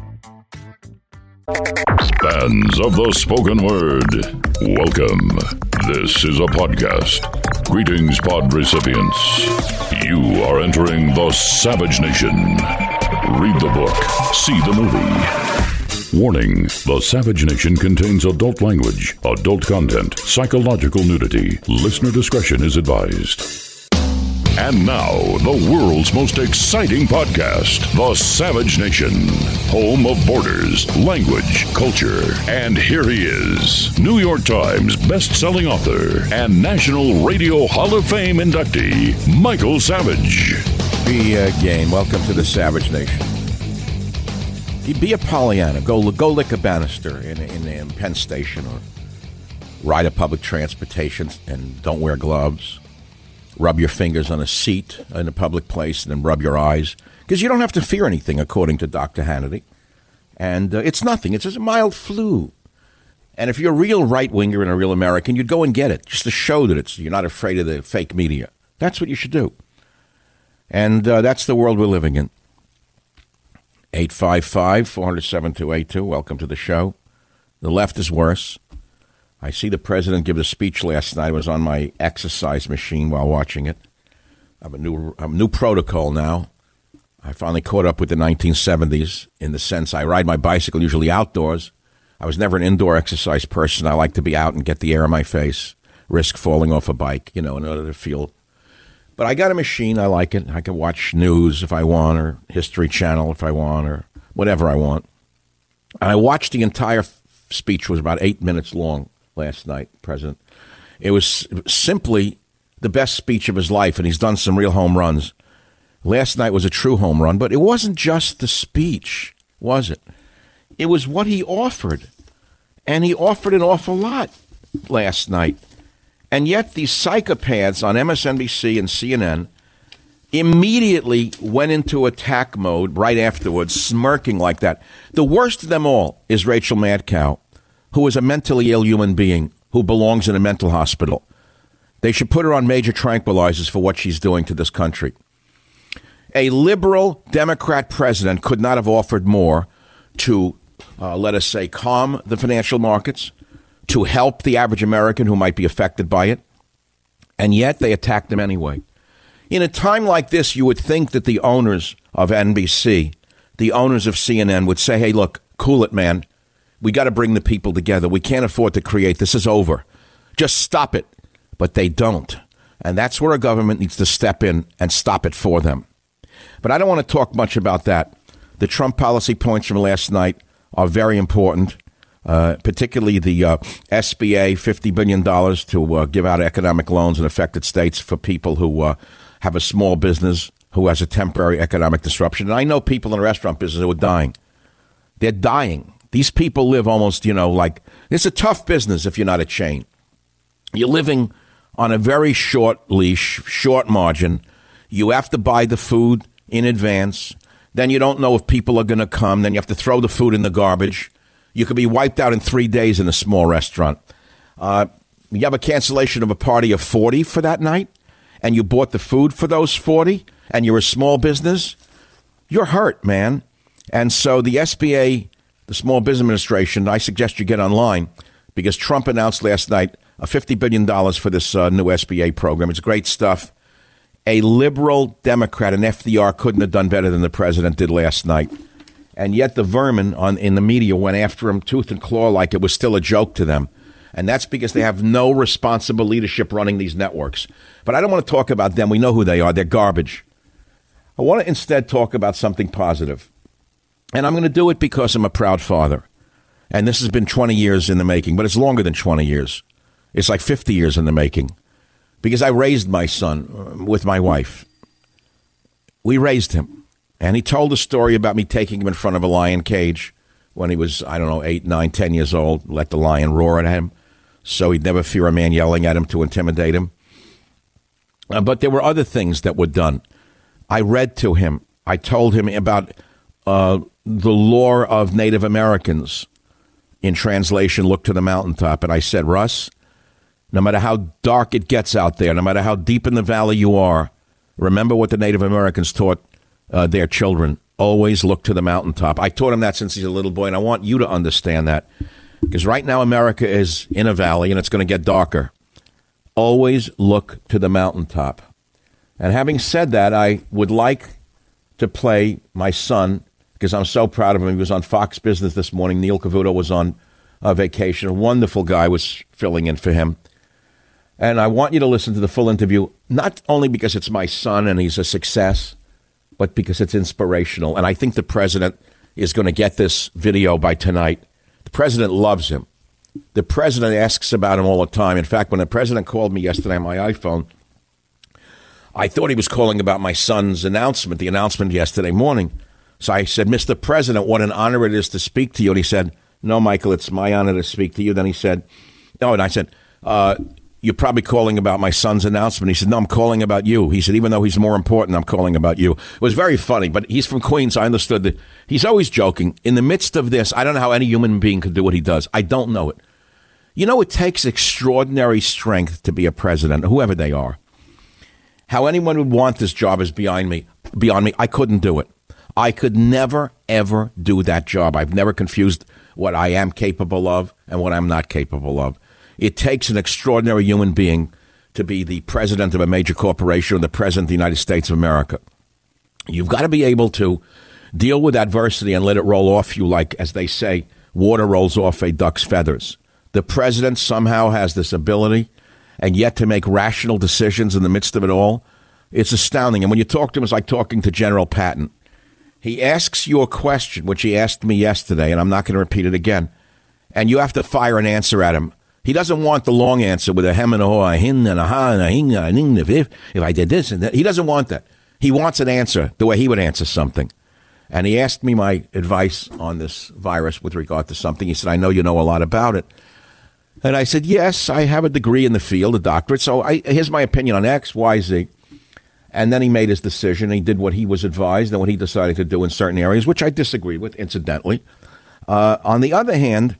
Speaker 2: Fans of the spoken word, welcome. This is a podcast. Greetings, pod recipients. You are entering the Savage Nation. Read the book, see the movie. Warning, the Savage Nation contains adult language, adult content, psychological nudity. Listener discretion is advised. And now, the world's most exciting podcast, The Savage Nation, home of borders, language, culture. And here he is, New York Times best-selling author and National Radio Hall of Fame inductee, Michael Savage.
Speaker 1: Be again. Welcome to The Savage Nation. Be a Pollyanna. Go lick a banister in Penn Station, or ride a public transportation and don't wear gloves. Rub your fingers on a seat in a public place and then rub your eyes. Because you don't have to fear anything, according to Dr. Hannity. And it's nothing. It's just a mild flu. And if you're a real right-winger and a real American, you'd go and get it, just to show that you're not afraid of the fake media. That's what you should do. And that's the world we're living in. 855-400-7282. Welcome to the show. The left is worse. I see the president give a speech last night. I was on my exercise machine while watching it. I have a new protocol now. I finally caught up with the 1970s in the sense I ride my bicycle usually outdoors. I was never an indoor exercise person. I like to be out and get the air in my face, risk falling off a bike, in order to feel. But I got a machine. I like it. I can watch news if I want, or History Channel if I want, or whatever I want. And I watched the entire speech. It was about 8 minutes long. Last night, President. It was simply the best speech of his life, and he's done some real home runs. Last night was a true home run, but it wasn't just the speech, was it? It was what he offered, and he offered an awful lot last night. And yet these psychopaths on MSNBC and CNN immediately went into attack mode right afterwards, smirking like that. The worst of them all is Rachel Maddow, who is a mentally ill human being who belongs in a mental hospital. They should put her on major tranquilizers for what she's doing to this country. A liberal Democrat president could not have offered more to, let us say, calm the financial markets, to help the average American who might be affected by it, and yet they attacked him anyway. In a time like this, you would think that the owners of NBC, the owners of CNN would say, hey, look, cool it, man. We got to bring the people together. We can't afford to create. This is over. Just stop it. But they don't. And that's where a government needs to step in and stop it for them. But I don't want to talk much about that. The Trump policy points from last night are very important, particularly the SBA, $50 billion to give out economic loans in affected states for people who have a small business who has a temporary economic disruption. And I know people in the restaurant business who are dying. They're dying. These people live almost, like it's a tough business if you're not a chain. You're living on a very short leash, short margin. You have to buy the food in advance. Then you don't know if people are going to come. Then you have to throw the food in the garbage. You could be wiped out in 3 days in a small restaurant. You have a cancellation of a party of 40 for that night, and you bought the food for those 40, and you're a small business. You're hurt, man. And so the SBA, the Small Business Administration, I suggest you get online because Trump announced last night a $50 billion for this new SBA program. It's great stuff. A liberal Democrat, an FDR, couldn't have done better than the president did last night. And yet the vermin in the media went after him tooth and claw like it was still a joke to them. And that's because they have no responsible leadership running these networks. But I don't want to talk about them. We know who they are. They're garbage. I want to instead talk about something positive. And I'm going to do it because I'm a proud father. And this has been 20 years in the making, but it's longer than 20 years. It's like 50 years in the making. Because I raised my son with my wife. We raised him. And he told a story about me taking him in front of a lion cage when he was, 8, 9, 10 years old. Let the lion roar at him so he'd never fear a man yelling at him to intimidate him. But there were other things that were done. I read to him. I told him about the lore of Native Americans. In translation, look to the mountaintop. And I said, Russ, no matter how dark it gets out there, no matter how deep in the valley you are, remember what the Native Americans taught their children. Always look to the mountaintop. I taught him that since he's a little boy, and I want you to understand that. Because right now America is in a valley, and it's going to get darker. Always look to the mountaintop. And having said that, I would like to play my son because I'm so proud of him. He was on Fox Business this morning. Neil Cavuto was on vacation. A wonderful guy was filling in for him. And I want you to listen to the full interview, not only because it's my son and he's a success, but because it's inspirational. And I think the president is going to get this video by tonight. The president loves him. The president asks about him all the time. In fact, when the president called me yesterday on my iPhone, I thought he was calling about my son's announcement, the announcement yesterday morning. So I said, Mr. President, what an honor it is to speak to you. And he said, no, Michael, it's my honor to speak to you. Then he said, no, and I said, you're probably calling about my son's announcement. He said, no, I'm calling about you. He said, even though he's more important, I'm calling about you. It was very funny, but he's from Queens. I understood that he's always joking. In the midst of this, I don't know how any human being could do what he does. I don't know it. You know, it takes extraordinary strength to be a president, whoever they are. How anyone would want this job is beyond me. I couldn't do it. I could never, ever do that job. I've never confused what I am capable of and what I'm not capable of. It takes an extraordinary human being to be the president of a major corporation or the president of the United States of America. You've got to be able to deal with adversity and let it roll off you like, as they say, water rolls off a duck's feathers. The president somehow has this ability, and yet to make rational decisions in the midst of it all, it's astounding. And when you talk to him, it's like talking to General Patton. He asks you a question, which he asked me yesterday, and I'm not going to repeat it again, and you have to fire an answer at him. He doesn't want the long answer with a hem and a haw, a hin and a ha and a hing and a ning, if I did this and that. He doesn't want that. He wants an answer the way he would answer something. And he asked me my advice on this virus with regard to something. He said, I know you know a lot about it. And I said, yes, I have a degree in the field, a doctorate. So here's my opinion on X, Y, Z. And then he made his decision. He did what he was advised and what he decided to do in certain areas, which I disagree with, incidentally. On the other hand,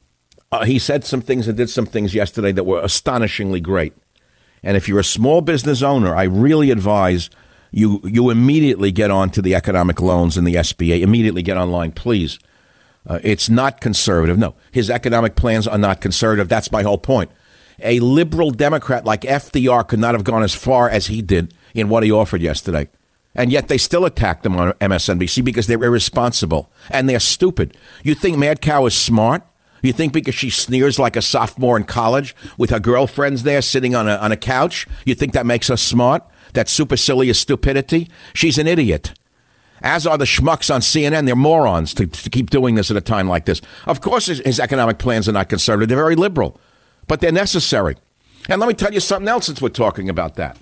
Speaker 1: he said some things and did some things yesterday that were astonishingly great. And if you're a small business owner, I really advise you immediately get on to the economic loans and the SBA. Immediately get online, please. It's not conservative. No, his economic plans are not conservative. That's my whole point. A liberal Democrat like FDR could not have gone as far as he did in what he offered yesterday. And yet they still attacked him on MSNBC because they're irresponsible and they're stupid. You think Mad Cow is smart? You think because she sneers like a sophomore in college with her girlfriends there sitting on a couch, you think that makes her smart? That supercilious stupidity? She's an idiot. As are the schmucks on CNN. They're morons to keep doing this at a time like this. Of course, his economic plans are not conservative. They're very liberal, but they're necessary. And let me tell you something else since we're talking about that.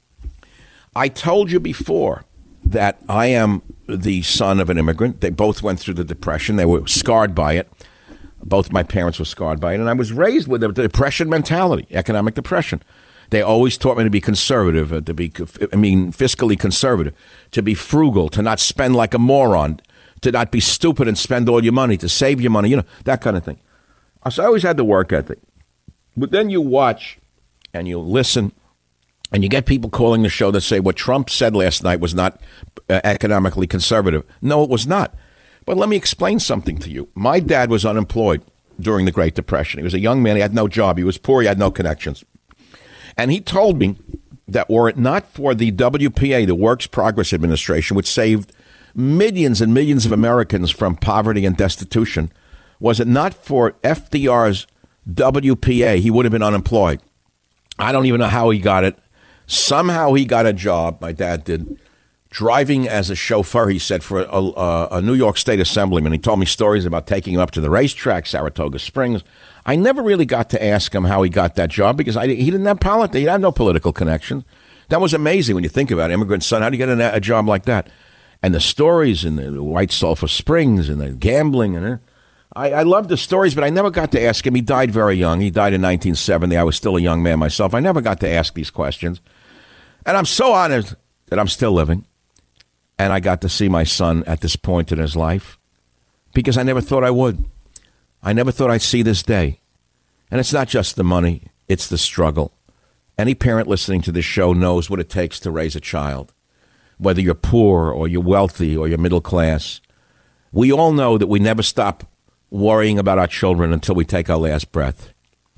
Speaker 1: I told you before that I am the son of an immigrant. They both went through the Depression. They were scarred by it. Both my parents were scarred by it. And I was raised with a depression mentality, economic depression. They always taught me to be conservative, fiscally conservative, to be frugal, to not spend like a moron, to not be stupid and spend all your money, to save your money, that kind of thing. So I always had the work ethic. But then you watch and you listen and you get people calling the show that say what Trump said last night was not economically conservative. No, it was not. But let me explain something to you. My dad was unemployed during the Great Depression. He was a young man. He had no job. He was poor. He had no connections. And he told me that were it not for the WPA, the Works Progress Administration, which saved millions and millions of Americans from poverty and destitution, was it not for FDR's WPA, he would have been unemployed. I don't even know how he got it. Somehow he got a job, my dad did, driving as a chauffeur, he said, for a New York State assemblyman. He told me stories about taking him up to the racetrack, Saratoga Springs. I never really got to ask him how he got that job because he didn't have politics. He had no political connections. That was amazing when you think about it. Immigrant son. How do you get a job like that? And the stories in the White Sulphur Springs and the gambling. And I love the stories, but I never got to ask him. He died very young. He died in 1970. I was still a young man myself. I never got to ask these questions. And I'm so honored that I'm still living. And I got to see my son at this point in his life because I never thought I would. I never thought I'd see this day. And it's not just the money, it's the struggle. Any parent listening to this show knows what it takes to raise a child. Whether you're poor or you're wealthy or you're middle class, we all know that we never stop worrying about our children until we take our last breath.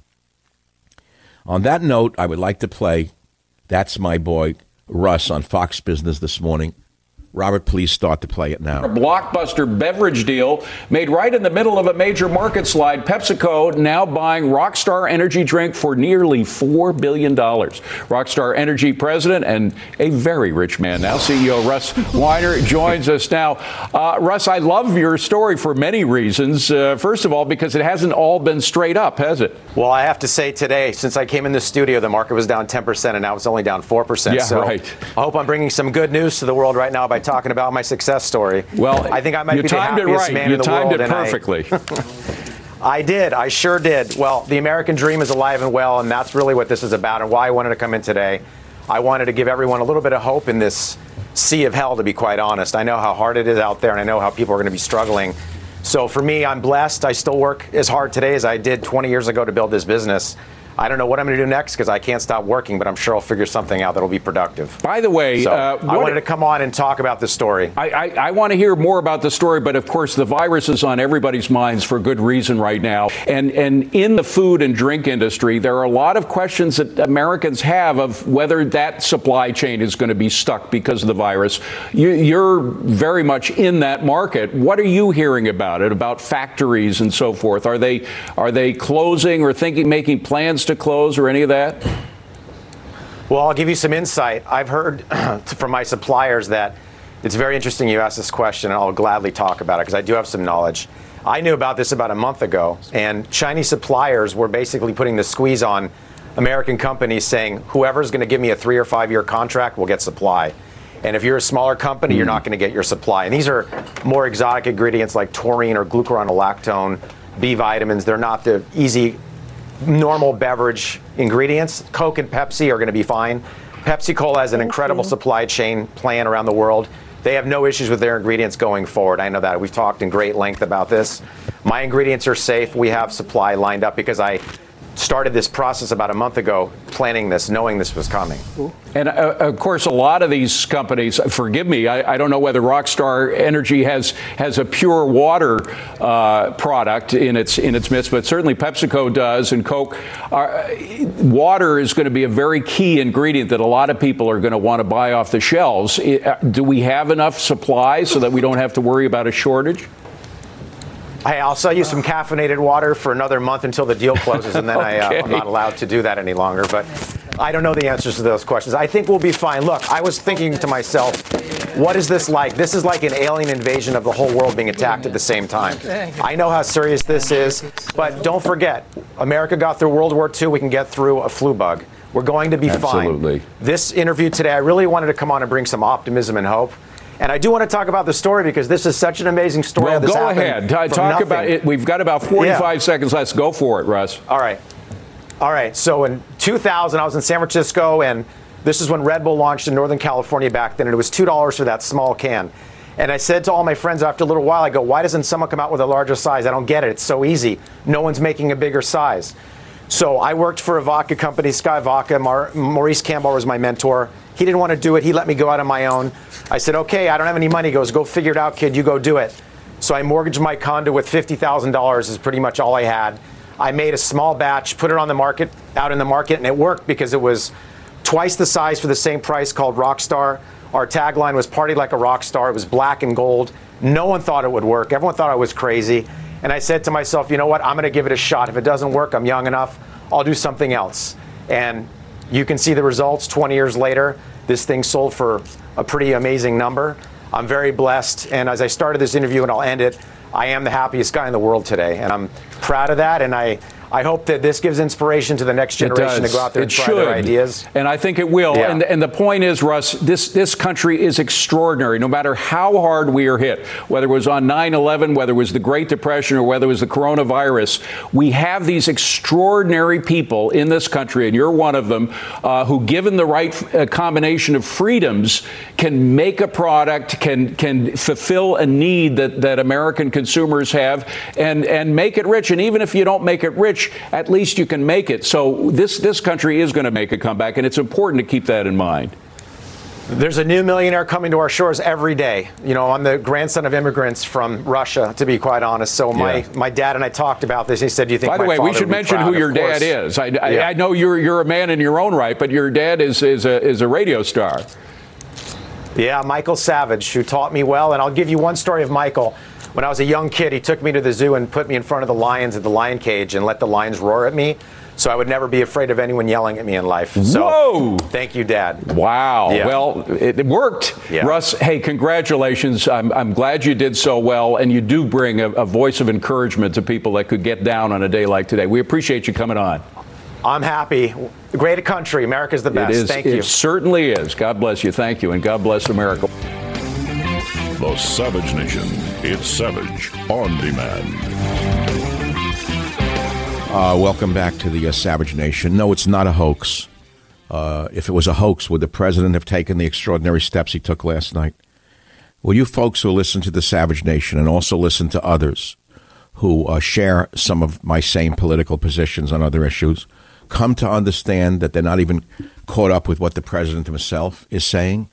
Speaker 1: On that note, I would like to play That's My Boy, Russ, on Fox Business this morning. Robert, please start to play it now.
Speaker 8: A blockbuster beverage deal made right in the middle of a major market slide. PepsiCo now buying Rockstar Energy drink for nearly $4 billion. Rockstar Energy president and a very rich man now, CEO Russ Weiner, joins us now. Russ, I love your story for many reasons. First of all, because it hasn't all been straight up, has it?
Speaker 7: Well, I have to say today, since I came in the studio, the market was down 10% and now it's only down 4%.
Speaker 8: Yeah,
Speaker 7: so
Speaker 8: right.
Speaker 7: I hope I'm bringing some good news to the world right now by talking about my success story.
Speaker 8: Well,
Speaker 7: I think I might be the happiest man in the world.
Speaker 8: You timed it perfectly.
Speaker 7: I did. I sure did. Well, the American dream is alive and well, and that's really what this is about and why I wanted to come in today. I wanted to give everyone a little bit of hope in this sea of hell, to be quite honest. I know how hard it is out there, and I know how people are going to be struggling. So for me, I'm blessed. I still work as hard today as I did 20 years ago to build this business. I don't know what I'm going to do next because I can't stop working, but I'm sure I'll figure something out that'll be productive.
Speaker 8: By the way,
Speaker 7: so I wanted to come on and talk about this story.
Speaker 8: I want to hear more about the story, but of course the virus is on everybody's minds for good reason right now. And in the food and drink industry, there are a lot of questions that Americans have of whether that supply chain is going to be stuck because of the virus. You're very much in that market. What are you hearing about it, about factories and so forth? Are they closing or making plans to close or any of that?
Speaker 7: Well, I'll give you some insight. I've heard from my suppliers that it's very interesting you asked this question, and I'll gladly talk about it because I do have some knowledge. I knew about this about a month ago, and Chinese suppliers were basically putting the squeeze on American companies saying, whoever's going to give me a 3 or 5 year contract will get supply. And if you're a smaller company, you're not going to get your supply. And these are more exotic ingredients like taurine or glucuronolactone, B vitamins. They're not the easy normal beverage ingredients. Coke and Pepsi are going to be fine. Pepsi-Cola has an incredible supply chain plan around the world. They have no issues with their ingredients going forward. I know that. We've talked in great length about this. My ingredients are safe. We have supply lined up because I started this process about a month ago, planning this, knowing this was coming.
Speaker 8: And of course, a lot of these companies, forgive me, I don't know whether Rockstar Energy has a pure water product in its midst, but certainly PepsiCo does, and Coke. Water is going to be a very key ingredient that a lot of people are going to want to buy off the shelves. Do we have enough supply so that we don't have to worry about a shortage?
Speaker 7: Hey, I'll sell you some caffeinated water for another month until the deal closes, and then
Speaker 8: okay.
Speaker 7: I'm not allowed to do that any longer. But I don't know the answers to those questions. I think we'll be fine. Look, I was thinking to myself, what is this like? This is like an alien invasion of the whole world being attacked at the same time. I know how serious this is, but don't forget, America got through World War II. We can get through a flu bug. We're going to be
Speaker 8: Absolutely.
Speaker 7: fine. This interview today, I really wanted to come on and bring some optimism and hope. And I do want to talk about the story because this is such an amazing story.
Speaker 8: Well, go ahead. Talk about it. We've got about 45 seconds left. Go for it, Russ.
Speaker 7: All right. So in 2000, I was in San Francisco, and this is when Red Bull launched in Northern California back then, and it was $2 for that small can. And I said to all my friends after a little while, I go, why doesn't someone come out with a larger size? I don't get it. It's so easy. No one's making a bigger size. So I worked for a vodka company, Sky Vodka. Maurice Campbell was my mentor. He didn't want to do it. He let me go out on my own. I said, okay, I don't have any money. He goes, go figure it out, kid. You go do it. So I mortgaged my condo with $50,000 is pretty much all I had. I made a small batch, put it on the market, out in the market, and it worked because it was twice the size for the same price, called Rockstar. Our tagline was party like a rock star. It was black and gold. No one thought it would work. Everyone thought I was crazy. And I said to myself, you know what? I'm going to give it a shot. If it doesn't work, I'm young enough. I'll do something else. And you can see the results 20 years later. This thing sold for a pretty amazing number. I'm very blessed. And as I started this interview, and I'll end it, I am the happiest guy in the world today. And I'm proud of that. And I hope that this gives inspiration to the next generation to go out there and try their ideas.
Speaker 8: And I think it will.
Speaker 7: Yeah.
Speaker 8: And the point is, Russ, this country is extraordinary. No matter how hard we are hit, whether it was on 9/11, whether it was the Great Depression, or whether it was the coronavirus, we have these extraordinary people in this country, and you're one of them, who, given the right combination of freedoms, can make a product, can fulfill a need that American consumers have, and make it rich. And even if you don't make it rich, at least you can make it. So this country is going to make a comeback, and it's important to keep that in mind.
Speaker 7: There's a new millionaire coming to our shores every day. You know, I'm the grandson of immigrants from Russia, to be quite honest. So my dad and I talked about this. He said, do you think
Speaker 8: By the way, we should mention who your dad is. I know you're a man in your own right, but your dad is a radio star.
Speaker 7: Yeah, Michael Savage, who taught me well. And I'll give you one story of Michael. When I was a young kid, he took me to the zoo and put me in front of the lions at the lion cage and let the lions roar at me. So I would never be afraid of anyone yelling at me in life. So,
Speaker 8: whoa!
Speaker 7: Thank you, Dad.
Speaker 8: Wow.
Speaker 7: Yeah.
Speaker 8: Well, it worked.
Speaker 7: Yeah.
Speaker 8: Russ, hey, congratulations. I'm glad you did so well, and you do bring a voice of encouragement to people that could get down on a day like today. We appreciate you coming on.
Speaker 7: I'm happy. Great country. America's the best.
Speaker 8: It is,
Speaker 7: Thank you.
Speaker 8: It certainly is. God bless you. Thank you, and God bless America.
Speaker 2: The Savage Nation. It's Savage on Demand.
Speaker 1: Welcome back to the Savage Nation. No, it's not a hoax. If it was a hoax, would the president have taken the extraordinary steps he took last night? Will you folks who listen to the Savage Nation and also listen to others who share some of my same political positions on other issues come to understand that they're not even caught up with what the president himself is saying?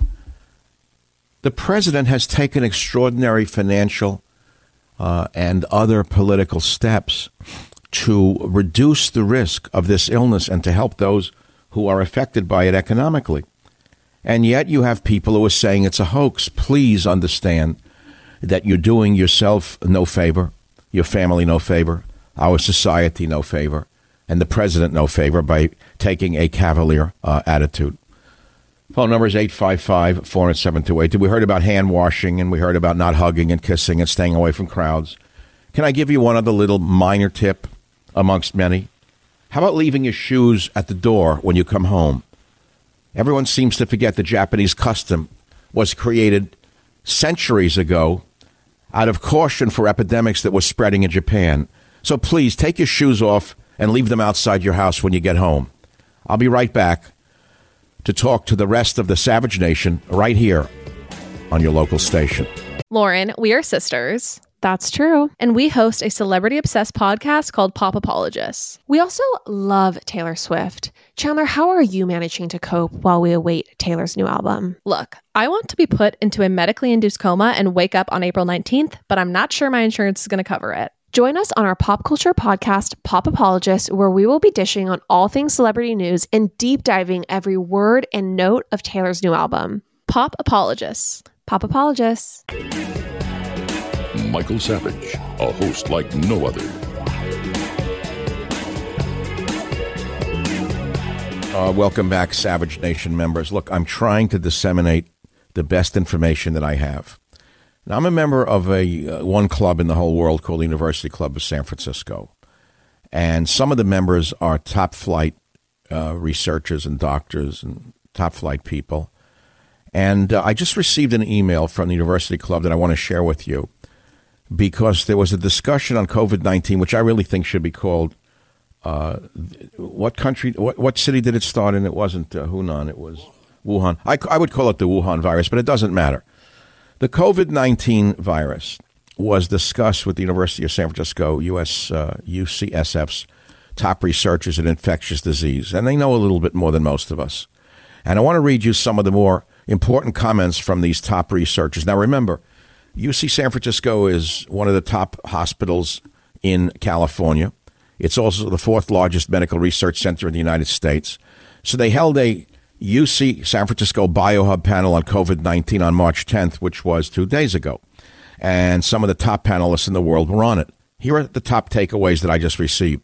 Speaker 1: The president has taken extraordinary financial and other political steps to reduce the risk of this illness and to help those who are affected by it economically. And yet you have people who are saying it's a hoax. Please understand that you're doing yourself no favor, your family no favor, our society no favor, and the president no favor by taking a cavalier attitude. Phone number is 855-407-28. We heard about hand washing, and we heard about not hugging and kissing and staying away from crowds. Can I give you one other little minor tip amongst many? How about leaving your shoes at the door when you come home? Everyone seems to forget the Japanese custom was created centuries ago out of caution for epidemics that were spreading in Japan. So please take your shoes off and leave them outside your house when you get home. I'll be right back to talk to the rest of the Savage Nation right here on your local station.
Speaker 15: Lauren, we are sisters. That's true. And we host a celebrity-obsessed podcast called Pop Apologists. We also love Taylor Swift. Chandler, how are you managing to cope while we await Taylor's new album? Look, I want to be put into a medically induced coma and wake up on April 19th, but I'm not sure my insurance is going to cover it. Join us on our pop culture podcast, Pop Apologists, where we will be dishing on all things celebrity news and deep diving every word and note of Taylor's new album. Pop Apologists. Pop Apologists.
Speaker 2: Michael Savage, a host like no other.
Speaker 1: Welcome back, Savage Nation members. Look, I'm trying to disseminate the best information that I have. Now, I'm a member of one club in the whole world called the University Club of San Francisco. And some of the members are top-flight researchers and doctors and top-flight people. And I just received an email from the University Club that I want to share with you, because there was a discussion on COVID-19, which I really think should be called, what country, what city did it start in? It wasn't Hunan, it was Wuhan. I would call it the Wuhan virus, but it doesn't matter. The COVID-19 virus was discussed with the University of San Francisco, UCSF's top researchers in infectious disease, and they know a little bit more than most of us. And I want to read you some of the more important comments from these top researchers. Now, remember, UC San Francisco is one of the top hospitals in California. It's also the fourth largest medical research center in the United States. So they held a UC San Francisco BioHub panel on COVID-19 on March 10th, which was 2 days ago. And some of the top panelists in the world were on it. Here are the top takeaways that I just received.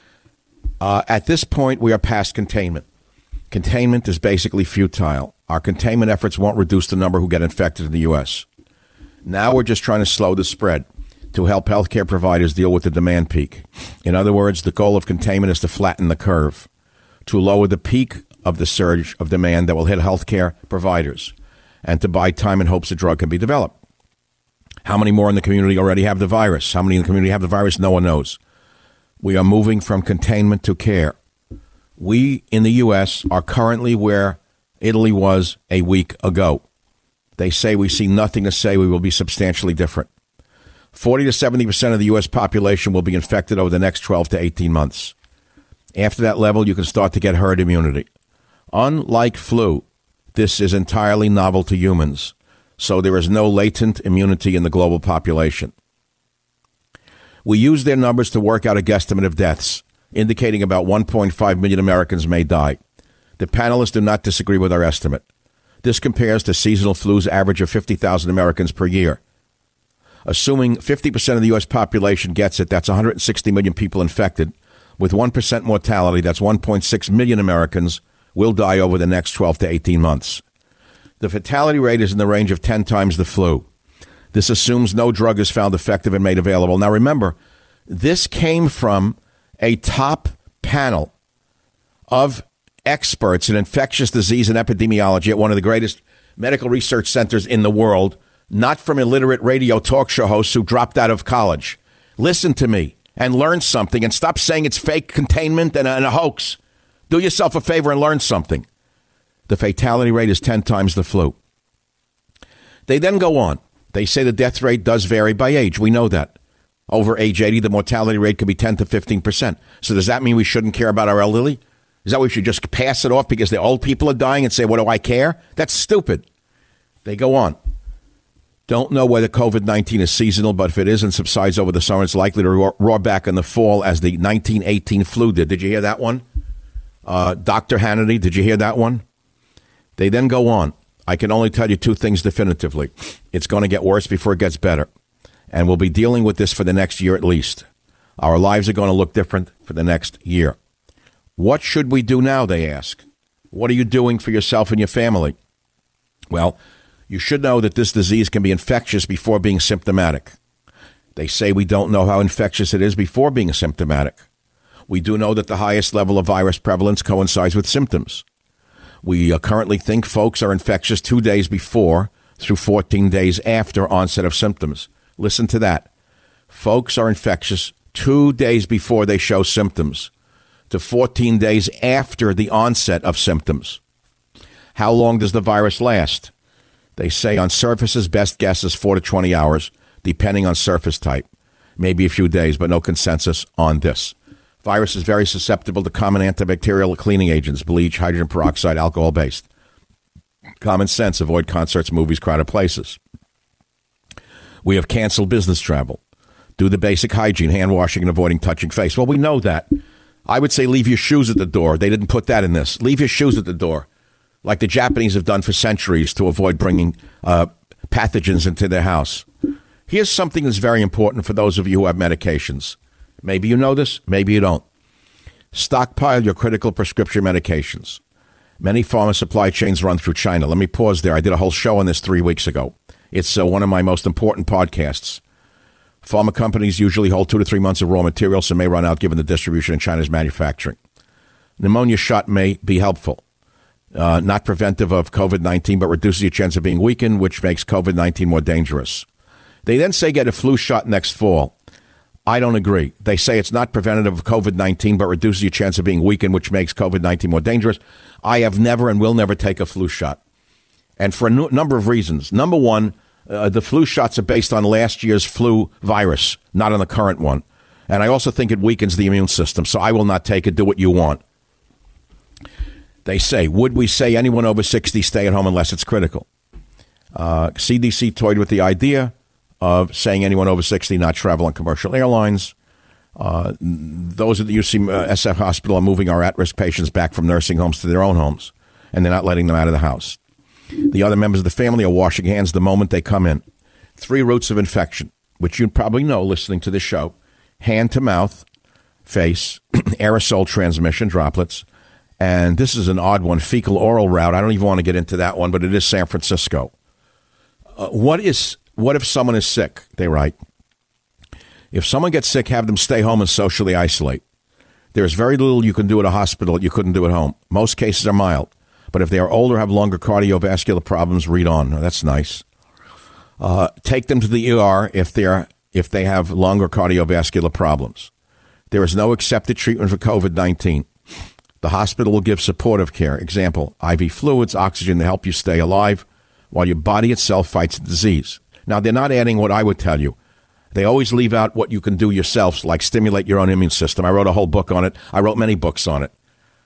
Speaker 1: At this point, we are past containment. Containment is basically futile. Our containment efforts won't reduce the number who get infected in the U.S. Now we're just trying to slow the spread to help healthcare providers deal with the demand peak. In other words, the goal of containment is to flatten the curve, to lower the peak of the surge of demand that will hit healthcare providers, and to buy time in hopes a drug can be developed. How many more in the community already have the virus? How many in the community have the virus? No one knows. We are moving from containment to care. We in the U.S. are currently where Italy was a week ago. They say we see nothing to say we will be substantially different. 40 to 70% of the U.S. population will be infected over the next 12 to 18 months. After that level, you can start to get herd immunity. Unlike flu, this is entirely novel to humans, so there is no latent immunity in the global population. We use their numbers to work out a guesstimate of deaths, indicating about 1.5 million Americans may die. The panelists do not disagree with our estimate. This compares to seasonal flu's average of 50,000 Americans per year. Assuming 50% of the U.S. population gets it, that's 160 million people infected. With 1% mortality, that's 1.6 million Americans will die over the next 12 to 18 months. The fatality rate is in the range of 10 times the flu. This assumes no drug is found effective and made available. Now remember, this came from a top panel of experts in infectious disease and epidemiology at one of the greatest medical research centers in the world, not from illiterate radio talk show hosts who dropped out of college. Listen to me and learn something and stop saying it's fake containment and a hoax. Do yourself a favor and learn something. The fatality rate is 10 times the flu. They then go on. They say the death rate does vary by age. We know that. Over age 80, the mortality rate could be 10 to 15%. So does that mean we shouldn't care about our elderly? Is that we should just pass it off because the old people are dying and say, what do I care? That's stupid. They go on. Don't know whether COVID-19 is seasonal, but if it is and subsides over the summer, it's likely to roar back in the fall as the 1918 flu did. Did you hear that one? Dr. Hannity, did you hear that one? They then go on. I can only tell you two things definitively. It's going to get worse before it gets better. And we'll be dealing with this for the next year at least. Our lives are going to look different for the next year. What should we do now, they ask. What are you doing for yourself and your family? Well, you should know that this disease can be infectious before being symptomatic. They say we don't know how infectious it is before being symptomatic. We do know that the highest level of virus prevalence coincides with symptoms. We currently think folks are infectious 2 days before through 14 days after onset of symptoms. Listen to that. Folks are infectious 2 days before they show symptoms to 14 days after the onset of symptoms. How long does the virus last? They say on surfaces, best guess is 4 to 20 hours, depending on surface type. Maybe a few days, but no consensus on this. Virus is very susceptible to common antibacterial cleaning agents, bleach, hydrogen peroxide, alcohol-based. Common sense, avoid concerts, movies, crowded places. We have canceled business travel. Do the basic hygiene, hand washing, and avoiding touching face. Well, we know that. I would say leave your shoes at the door. They didn't put that in this. Leave your shoes at the door, like the Japanese have done for centuries to avoid bringing pathogens into their house. Here's something that's very important for those of you who have medications. Maybe you know this, maybe you don't. Stockpile your critical prescription medications. Many pharma supply chains run through China. Let me pause there. I did a whole show on this 3 weeks ago. It's one of my most important podcasts. Pharma companies usually hold 2 to 3 months of raw materials, so may run out given the distribution in China's manufacturing. Pneumonia shot may be helpful. Not preventive of COVID-19, but reduces your chance of being weakened, which makes COVID-19 more dangerous. They then say get a flu shot next fall. I don't agree. They say it's not preventative of COVID-19, but reduces your chance of being weakened, which makes COVID-19 more dangerous. I have never and will never take a flu shot. And for a number of reasons. Number one, the flu shots are based on last year's flu virus, not on the current one. And I also think it weakens the immune system, so I will not take it. Do what you want. They say, would we say anyone over 60 stay at home unless it's critical? CDC toyed with the idea of saying anyone over 60 not travel on commercial airlines. Those at the UCSF hospital are moving our at-risk patients back from nursing homes to their own homes, and they're not letting them out of the house. The other members of the family are washing hands the moment they come in. 3 routes of infection, which you probably know listening to this show: hand to mouth, face, aerosol transmission, droplets, and this is an odd one, fecal oral route. I don't even want to get into that one, but it is San Francisco. What if someone is sick? They write, if someone gets sick, have them stay home and socially isolate. There's very little you can do at a hospital you couldn't do at home. Most cases are mild, but if they are older, have longer cardiovascular problems, read on. Oh, that's nice. Take them to the ER if they have longer cardiovascular problems. There is no accepted treatment for COVID-19. The hospital will give supportive care. Example, IV fluids, oxygen to help you stay alive while your body itself fights the disease. Now, they're not adding what I would tell you. They always leave out what you can do yourself, like stimulate your own immune system. I wrote a whole book on it. I wrote many books on it.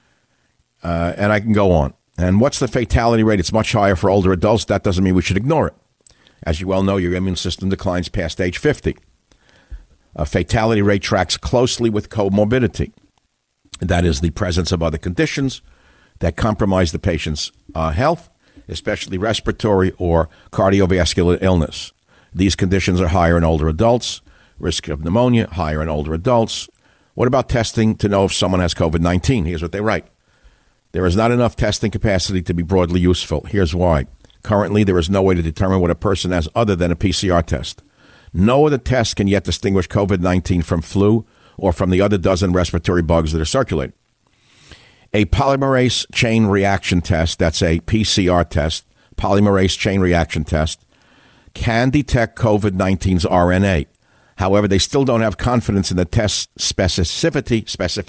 Speaker 1: And I can go on. And what's the fatality rate? It's much higher for older adults. That doesn't mean we should ignore it. As you well know, your immune system declines past age 50. A fatality rate tracks closely with comorbidity. That is the presence of other conditions that compromise the patient's health especially respiratory or cardiovascular illness. These conditions are higher in older adults. Risk of pneumonia, higher in older adults. What about testing to know if someone has COVID-19? Here's what they write. There is not enough testing capacity to be broadly useful. Here's why. Currently, there is no way to determine what a person has other than a PCR test. No other test can yet distinguish COVID-19 from flu or from the other dozen respiratory bugs that are circulating. A polymerase chain reaction test, that's a PCR test, polymerase chain reaction test, can detect COVID-19's RNA. However, they still don't have confidence in the test's specificity.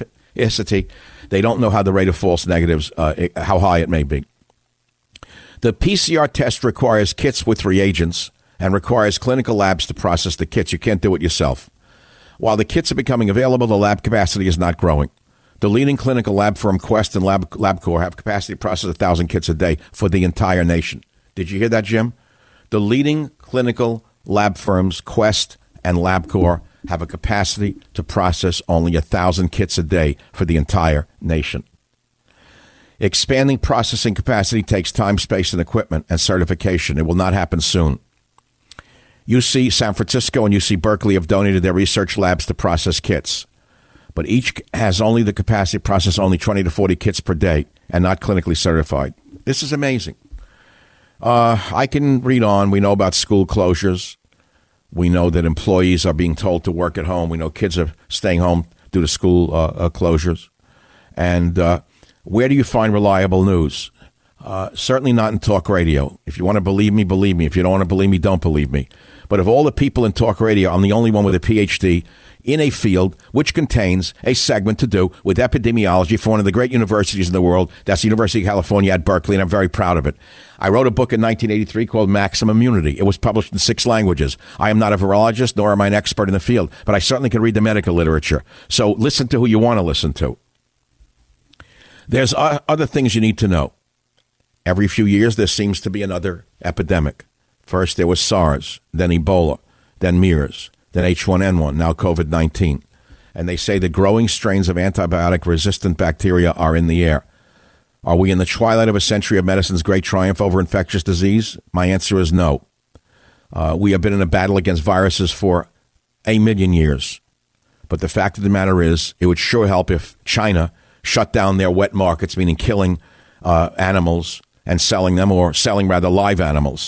Speaker 1: They don't know how the rate of false negatives, how high it may be. The PCR test requires kits with reagents and requires clinical labs to process the kits. You can't do it yourself. While the kits are becoming available, the lab capacity is not growing. The leading clinical lab firm Quest and LabCorp have capacity to process 1,000 kits a day for the entire nation. Did you hear that, Jim? The leading clinical lab firms Quest and LabCorp have a capacity to process only 1,000 kits a day for the entire nation. Expanding processing capacity takes time, space, and equipment and certification. It will not happen soon. UC San Francisco and UC Berkeley have donated their research labs to process kits, but each has only the capacity to process only 20 to 40 kits per day and not clinically certified. This is amazing. I can read on. We know about school closures. We know that employees are being told to work at home. We know kids are staying home due to school closures. And where do you find reliable news? Certainly not in talk radio. If you want to believe me, believe me. If you don't want to believe me, don't believe me. But of all the people in talk radio, I'm the only one with a PhD in a field which contains a segment to do with epidemiology for one of the great universities in the world. That's the University of California at Berkeley, and I'm very proud of it. I wrote a book in 1983 called Maximum Immunity. It was published in 6 languages. I am not a virologist, nor am I an expert in the field, but I certainly can read the medical literature. So listen to who you want to listen to. There's other things you need to know. Every few years, there seems to be another epidemic. First, there was SARS, then Ebola, then MERS, then H1N1, now COVID-19. And they say that growing strains of antibiotic-resistant bacteria are in the air. Are we in the twilight of a century of medicine's great triumph over infectious disease? My answer is no. We have been in a battle against viruses for 1,000,000 years. But the fact of the matter is, it would sure help if China shut down their wet markets, meaning killing animals and selling them, or selling rather live animals.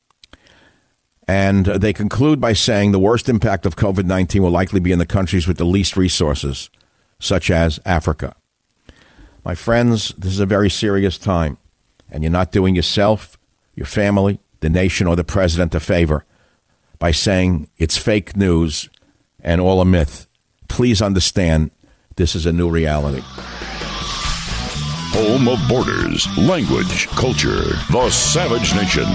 Speaker 1: And they conclude by saying the worst impact of COVID-19 will likely be in the countries with the least resources, such as Africa. My friends, this is a very serious time, and you're not doing yourself, your family, the nation, or the president a favor by saying it's fake news and all a myth. Please understand this is a new reality.
Speaker 2: Home of borders, language, culture, the Savage Nation.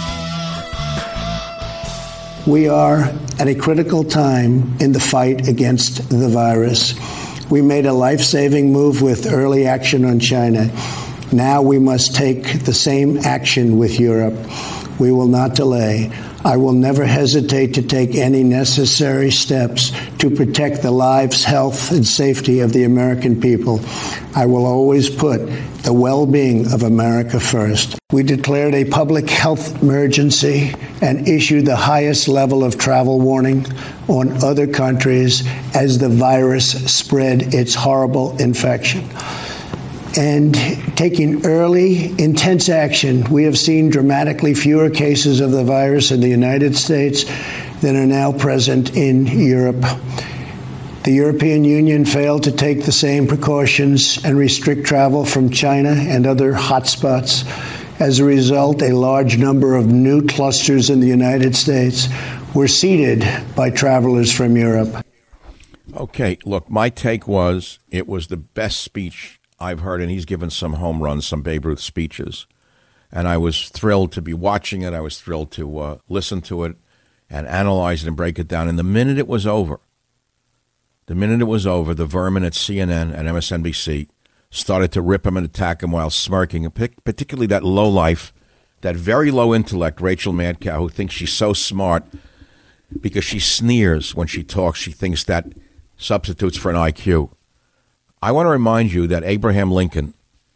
Speaker 3: We are at a critical time in the fight against the virus. We made a life-saving move with early action on China. Now we must take the same action with Europe. We will not delay. I will never hesitate to take any necessary steps to protect the lives, health, and safety of the American people. I will always put the well-being of America first. We declared a public health emergency and issued the highest level of travel warning on other countries as the virus spread its horrible infection. And taking early, intense action, we have seen dramatically fewer cases of the virus in the United States than are now present in Europe. The European Union failed to take the same precautions and restrict travel from China and other hotspots. As a result, a large number of new clusters in the United States were seeded by travelers from Europe.
Speaker 1: Okay, look, my take was it was the best speech I've heard, and he's given some home runs, some Babe Ruth speeches. And I was thrilled to be watching it. I was thrilled to listen to it and analyze it and break it down. And the minute it was over, the vermin at CNN and MSNBC started to rip him and attack him while smirking, particularly that lowlife, that very low intellect, Rachel Madcow, who thinks she's so smart because she sneers when she talks. She thinks that substitutes for an IQ. I want to remind you that Abraham Lincoln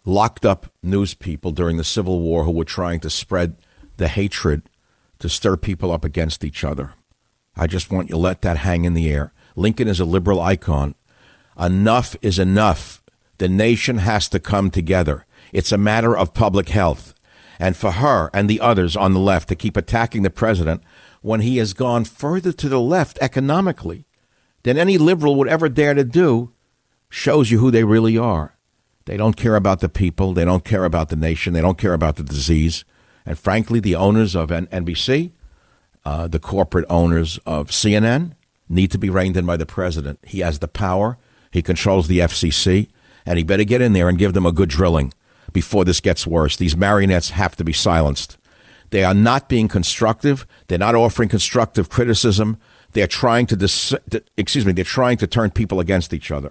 Speaker 1: locked up news people during the Civil War who were trying to spread the hatred to stir people up against each other. I just want you to let that hang in the air. Lincoln is a liberal icon. Enough is enough. The nation has to come together. It's a matter of public health. And for her and the others on the left to keep attacking the president when he has gone further to the left economically than any liberal would ever dare to do shows you who they really are. They don't care about the people. They don't care about the nation. They don't care about the disease. And frankly, the owners of NBC, the corporate owners of CNN, need to be reined in by the president. He has the power. He controls the FCC. And he better get in there and give them a good drilling before this gets worse. These marionettes have to be silenced. They are not being constructive. They're not offering constructive criticism. They're trying they're trying to turn people against each other.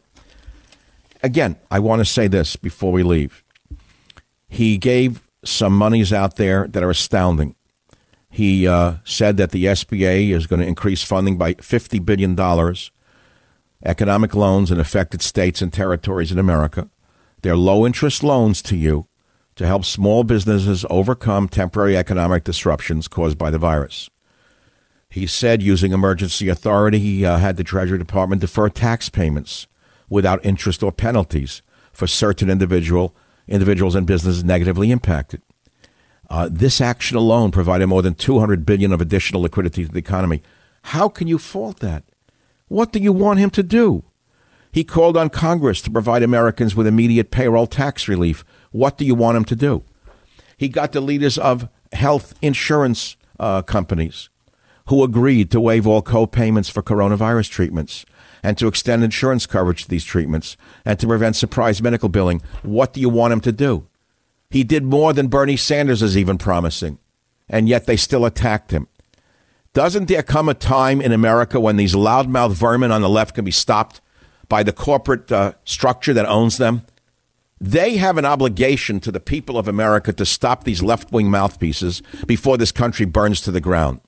Speaker 1: Again, I want to say this before we leave. He gave some monies out there that are astounding. He said that the SBA is going to increase funding by $50 billion, economic loans in affected states and territories in America. They're low-interest loans to you to help small businesses overcome temporary economic disruptions caused by the virus. He said using emergency authority, he had the Treasury Department defer tax payments without interest or penalties for certain individuals and businesses negatively impacted. This action alone provided more than $200 billion of additional liquidity to the economy. How can you fault that? What do you want him to do? He called on Congress to provide Americans with immediate payroll tax relief. What do you want him to do? He got the leaders of health insurance companies who agreed to waive all co-payments for coronavirus treatments and to extend insurance coverage to these treatments and to prevent surprise medical billing. What do you want him to do? He did more than Bernie Sanders is even promising, and yet they still attacked him. Doesn't there come a time in America when these loudmouth vermin on the left can be stopped by the corporate structure that owns them? They have an obligation to the people of America to stop these left-wing mouthpieces before this country burns to the ground.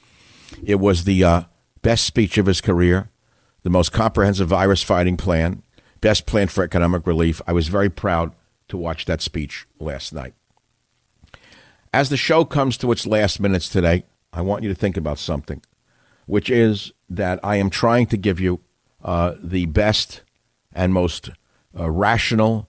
Speaker 1: It was the best speech of his career, the most comprehensive virus-fighting plan, best plan for economic relief. I was very proud to watch that speech last night. As the show comes to its last minutes today, I want you to think about something, which is that I am trying to give you the best and most rational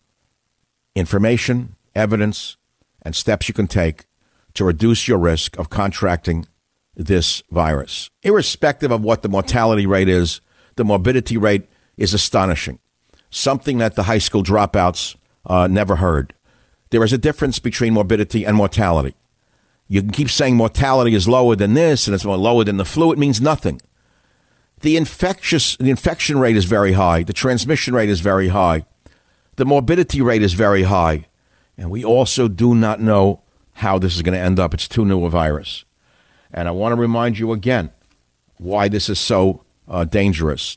Speaker 1: information, evidence, and steps you can take to reduce your risk of contracting this virus. Irrespective of what the mortality rate is, the morbidity rate is astonishing, something that the high school dropouts never heard. There is a difference between morbidity and mortality. You can keep saying mortality is lower than this and it's more lower than the flu. It means nothing. The infection rate is very high. The transmission rate is very high. The morbidity rate is very high. And we also do not know how this is going to end up. It's too new a virus. And I want to remind you again why this is so dangerous.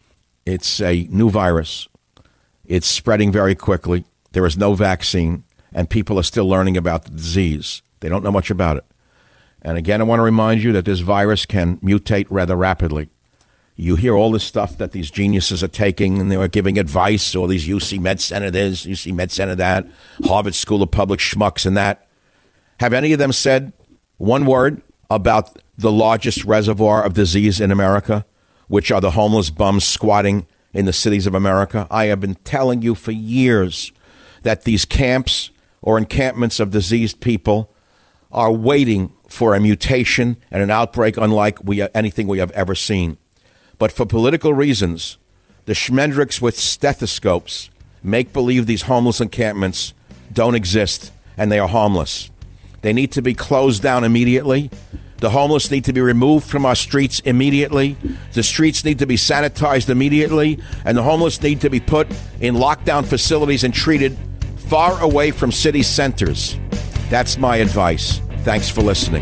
Speaker 1: It's a new virus. It's spreading very quickly. There is no vaccine, and people are still learning about the disease. They don't know much about it. And again, I want to remind you that this virus can mutate rather rapidly. You hear all this stuff that these geniuses are taking, and they are giving advice, all these UC Med Center this, UC Med Center that, Harvard School of Public Schmucks and that. Have any of them said one word about the largest reservoir of disease in America, which are the homeless bums squatting in the cities of America? I have been telling you for years that these camps or encampments of diseased people are waiting for a mutation and an outbreak unlike anything we have ever seen. But for political reasons, the schmendricks with stethoscopes make believe these homeless encampments don't exist and they are harmless. They need to be closed down immediately. The homeless need to be removed from our streets immediately. The streets need to be sanitized immediately. And the homeless need to be put in lockdown facilities and treated far away from city centers. That's my advice. Thanks for listening.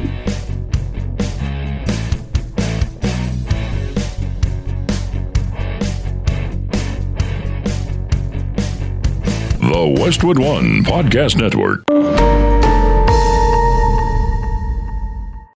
Speaker 2: The Westwood One Podcast Network.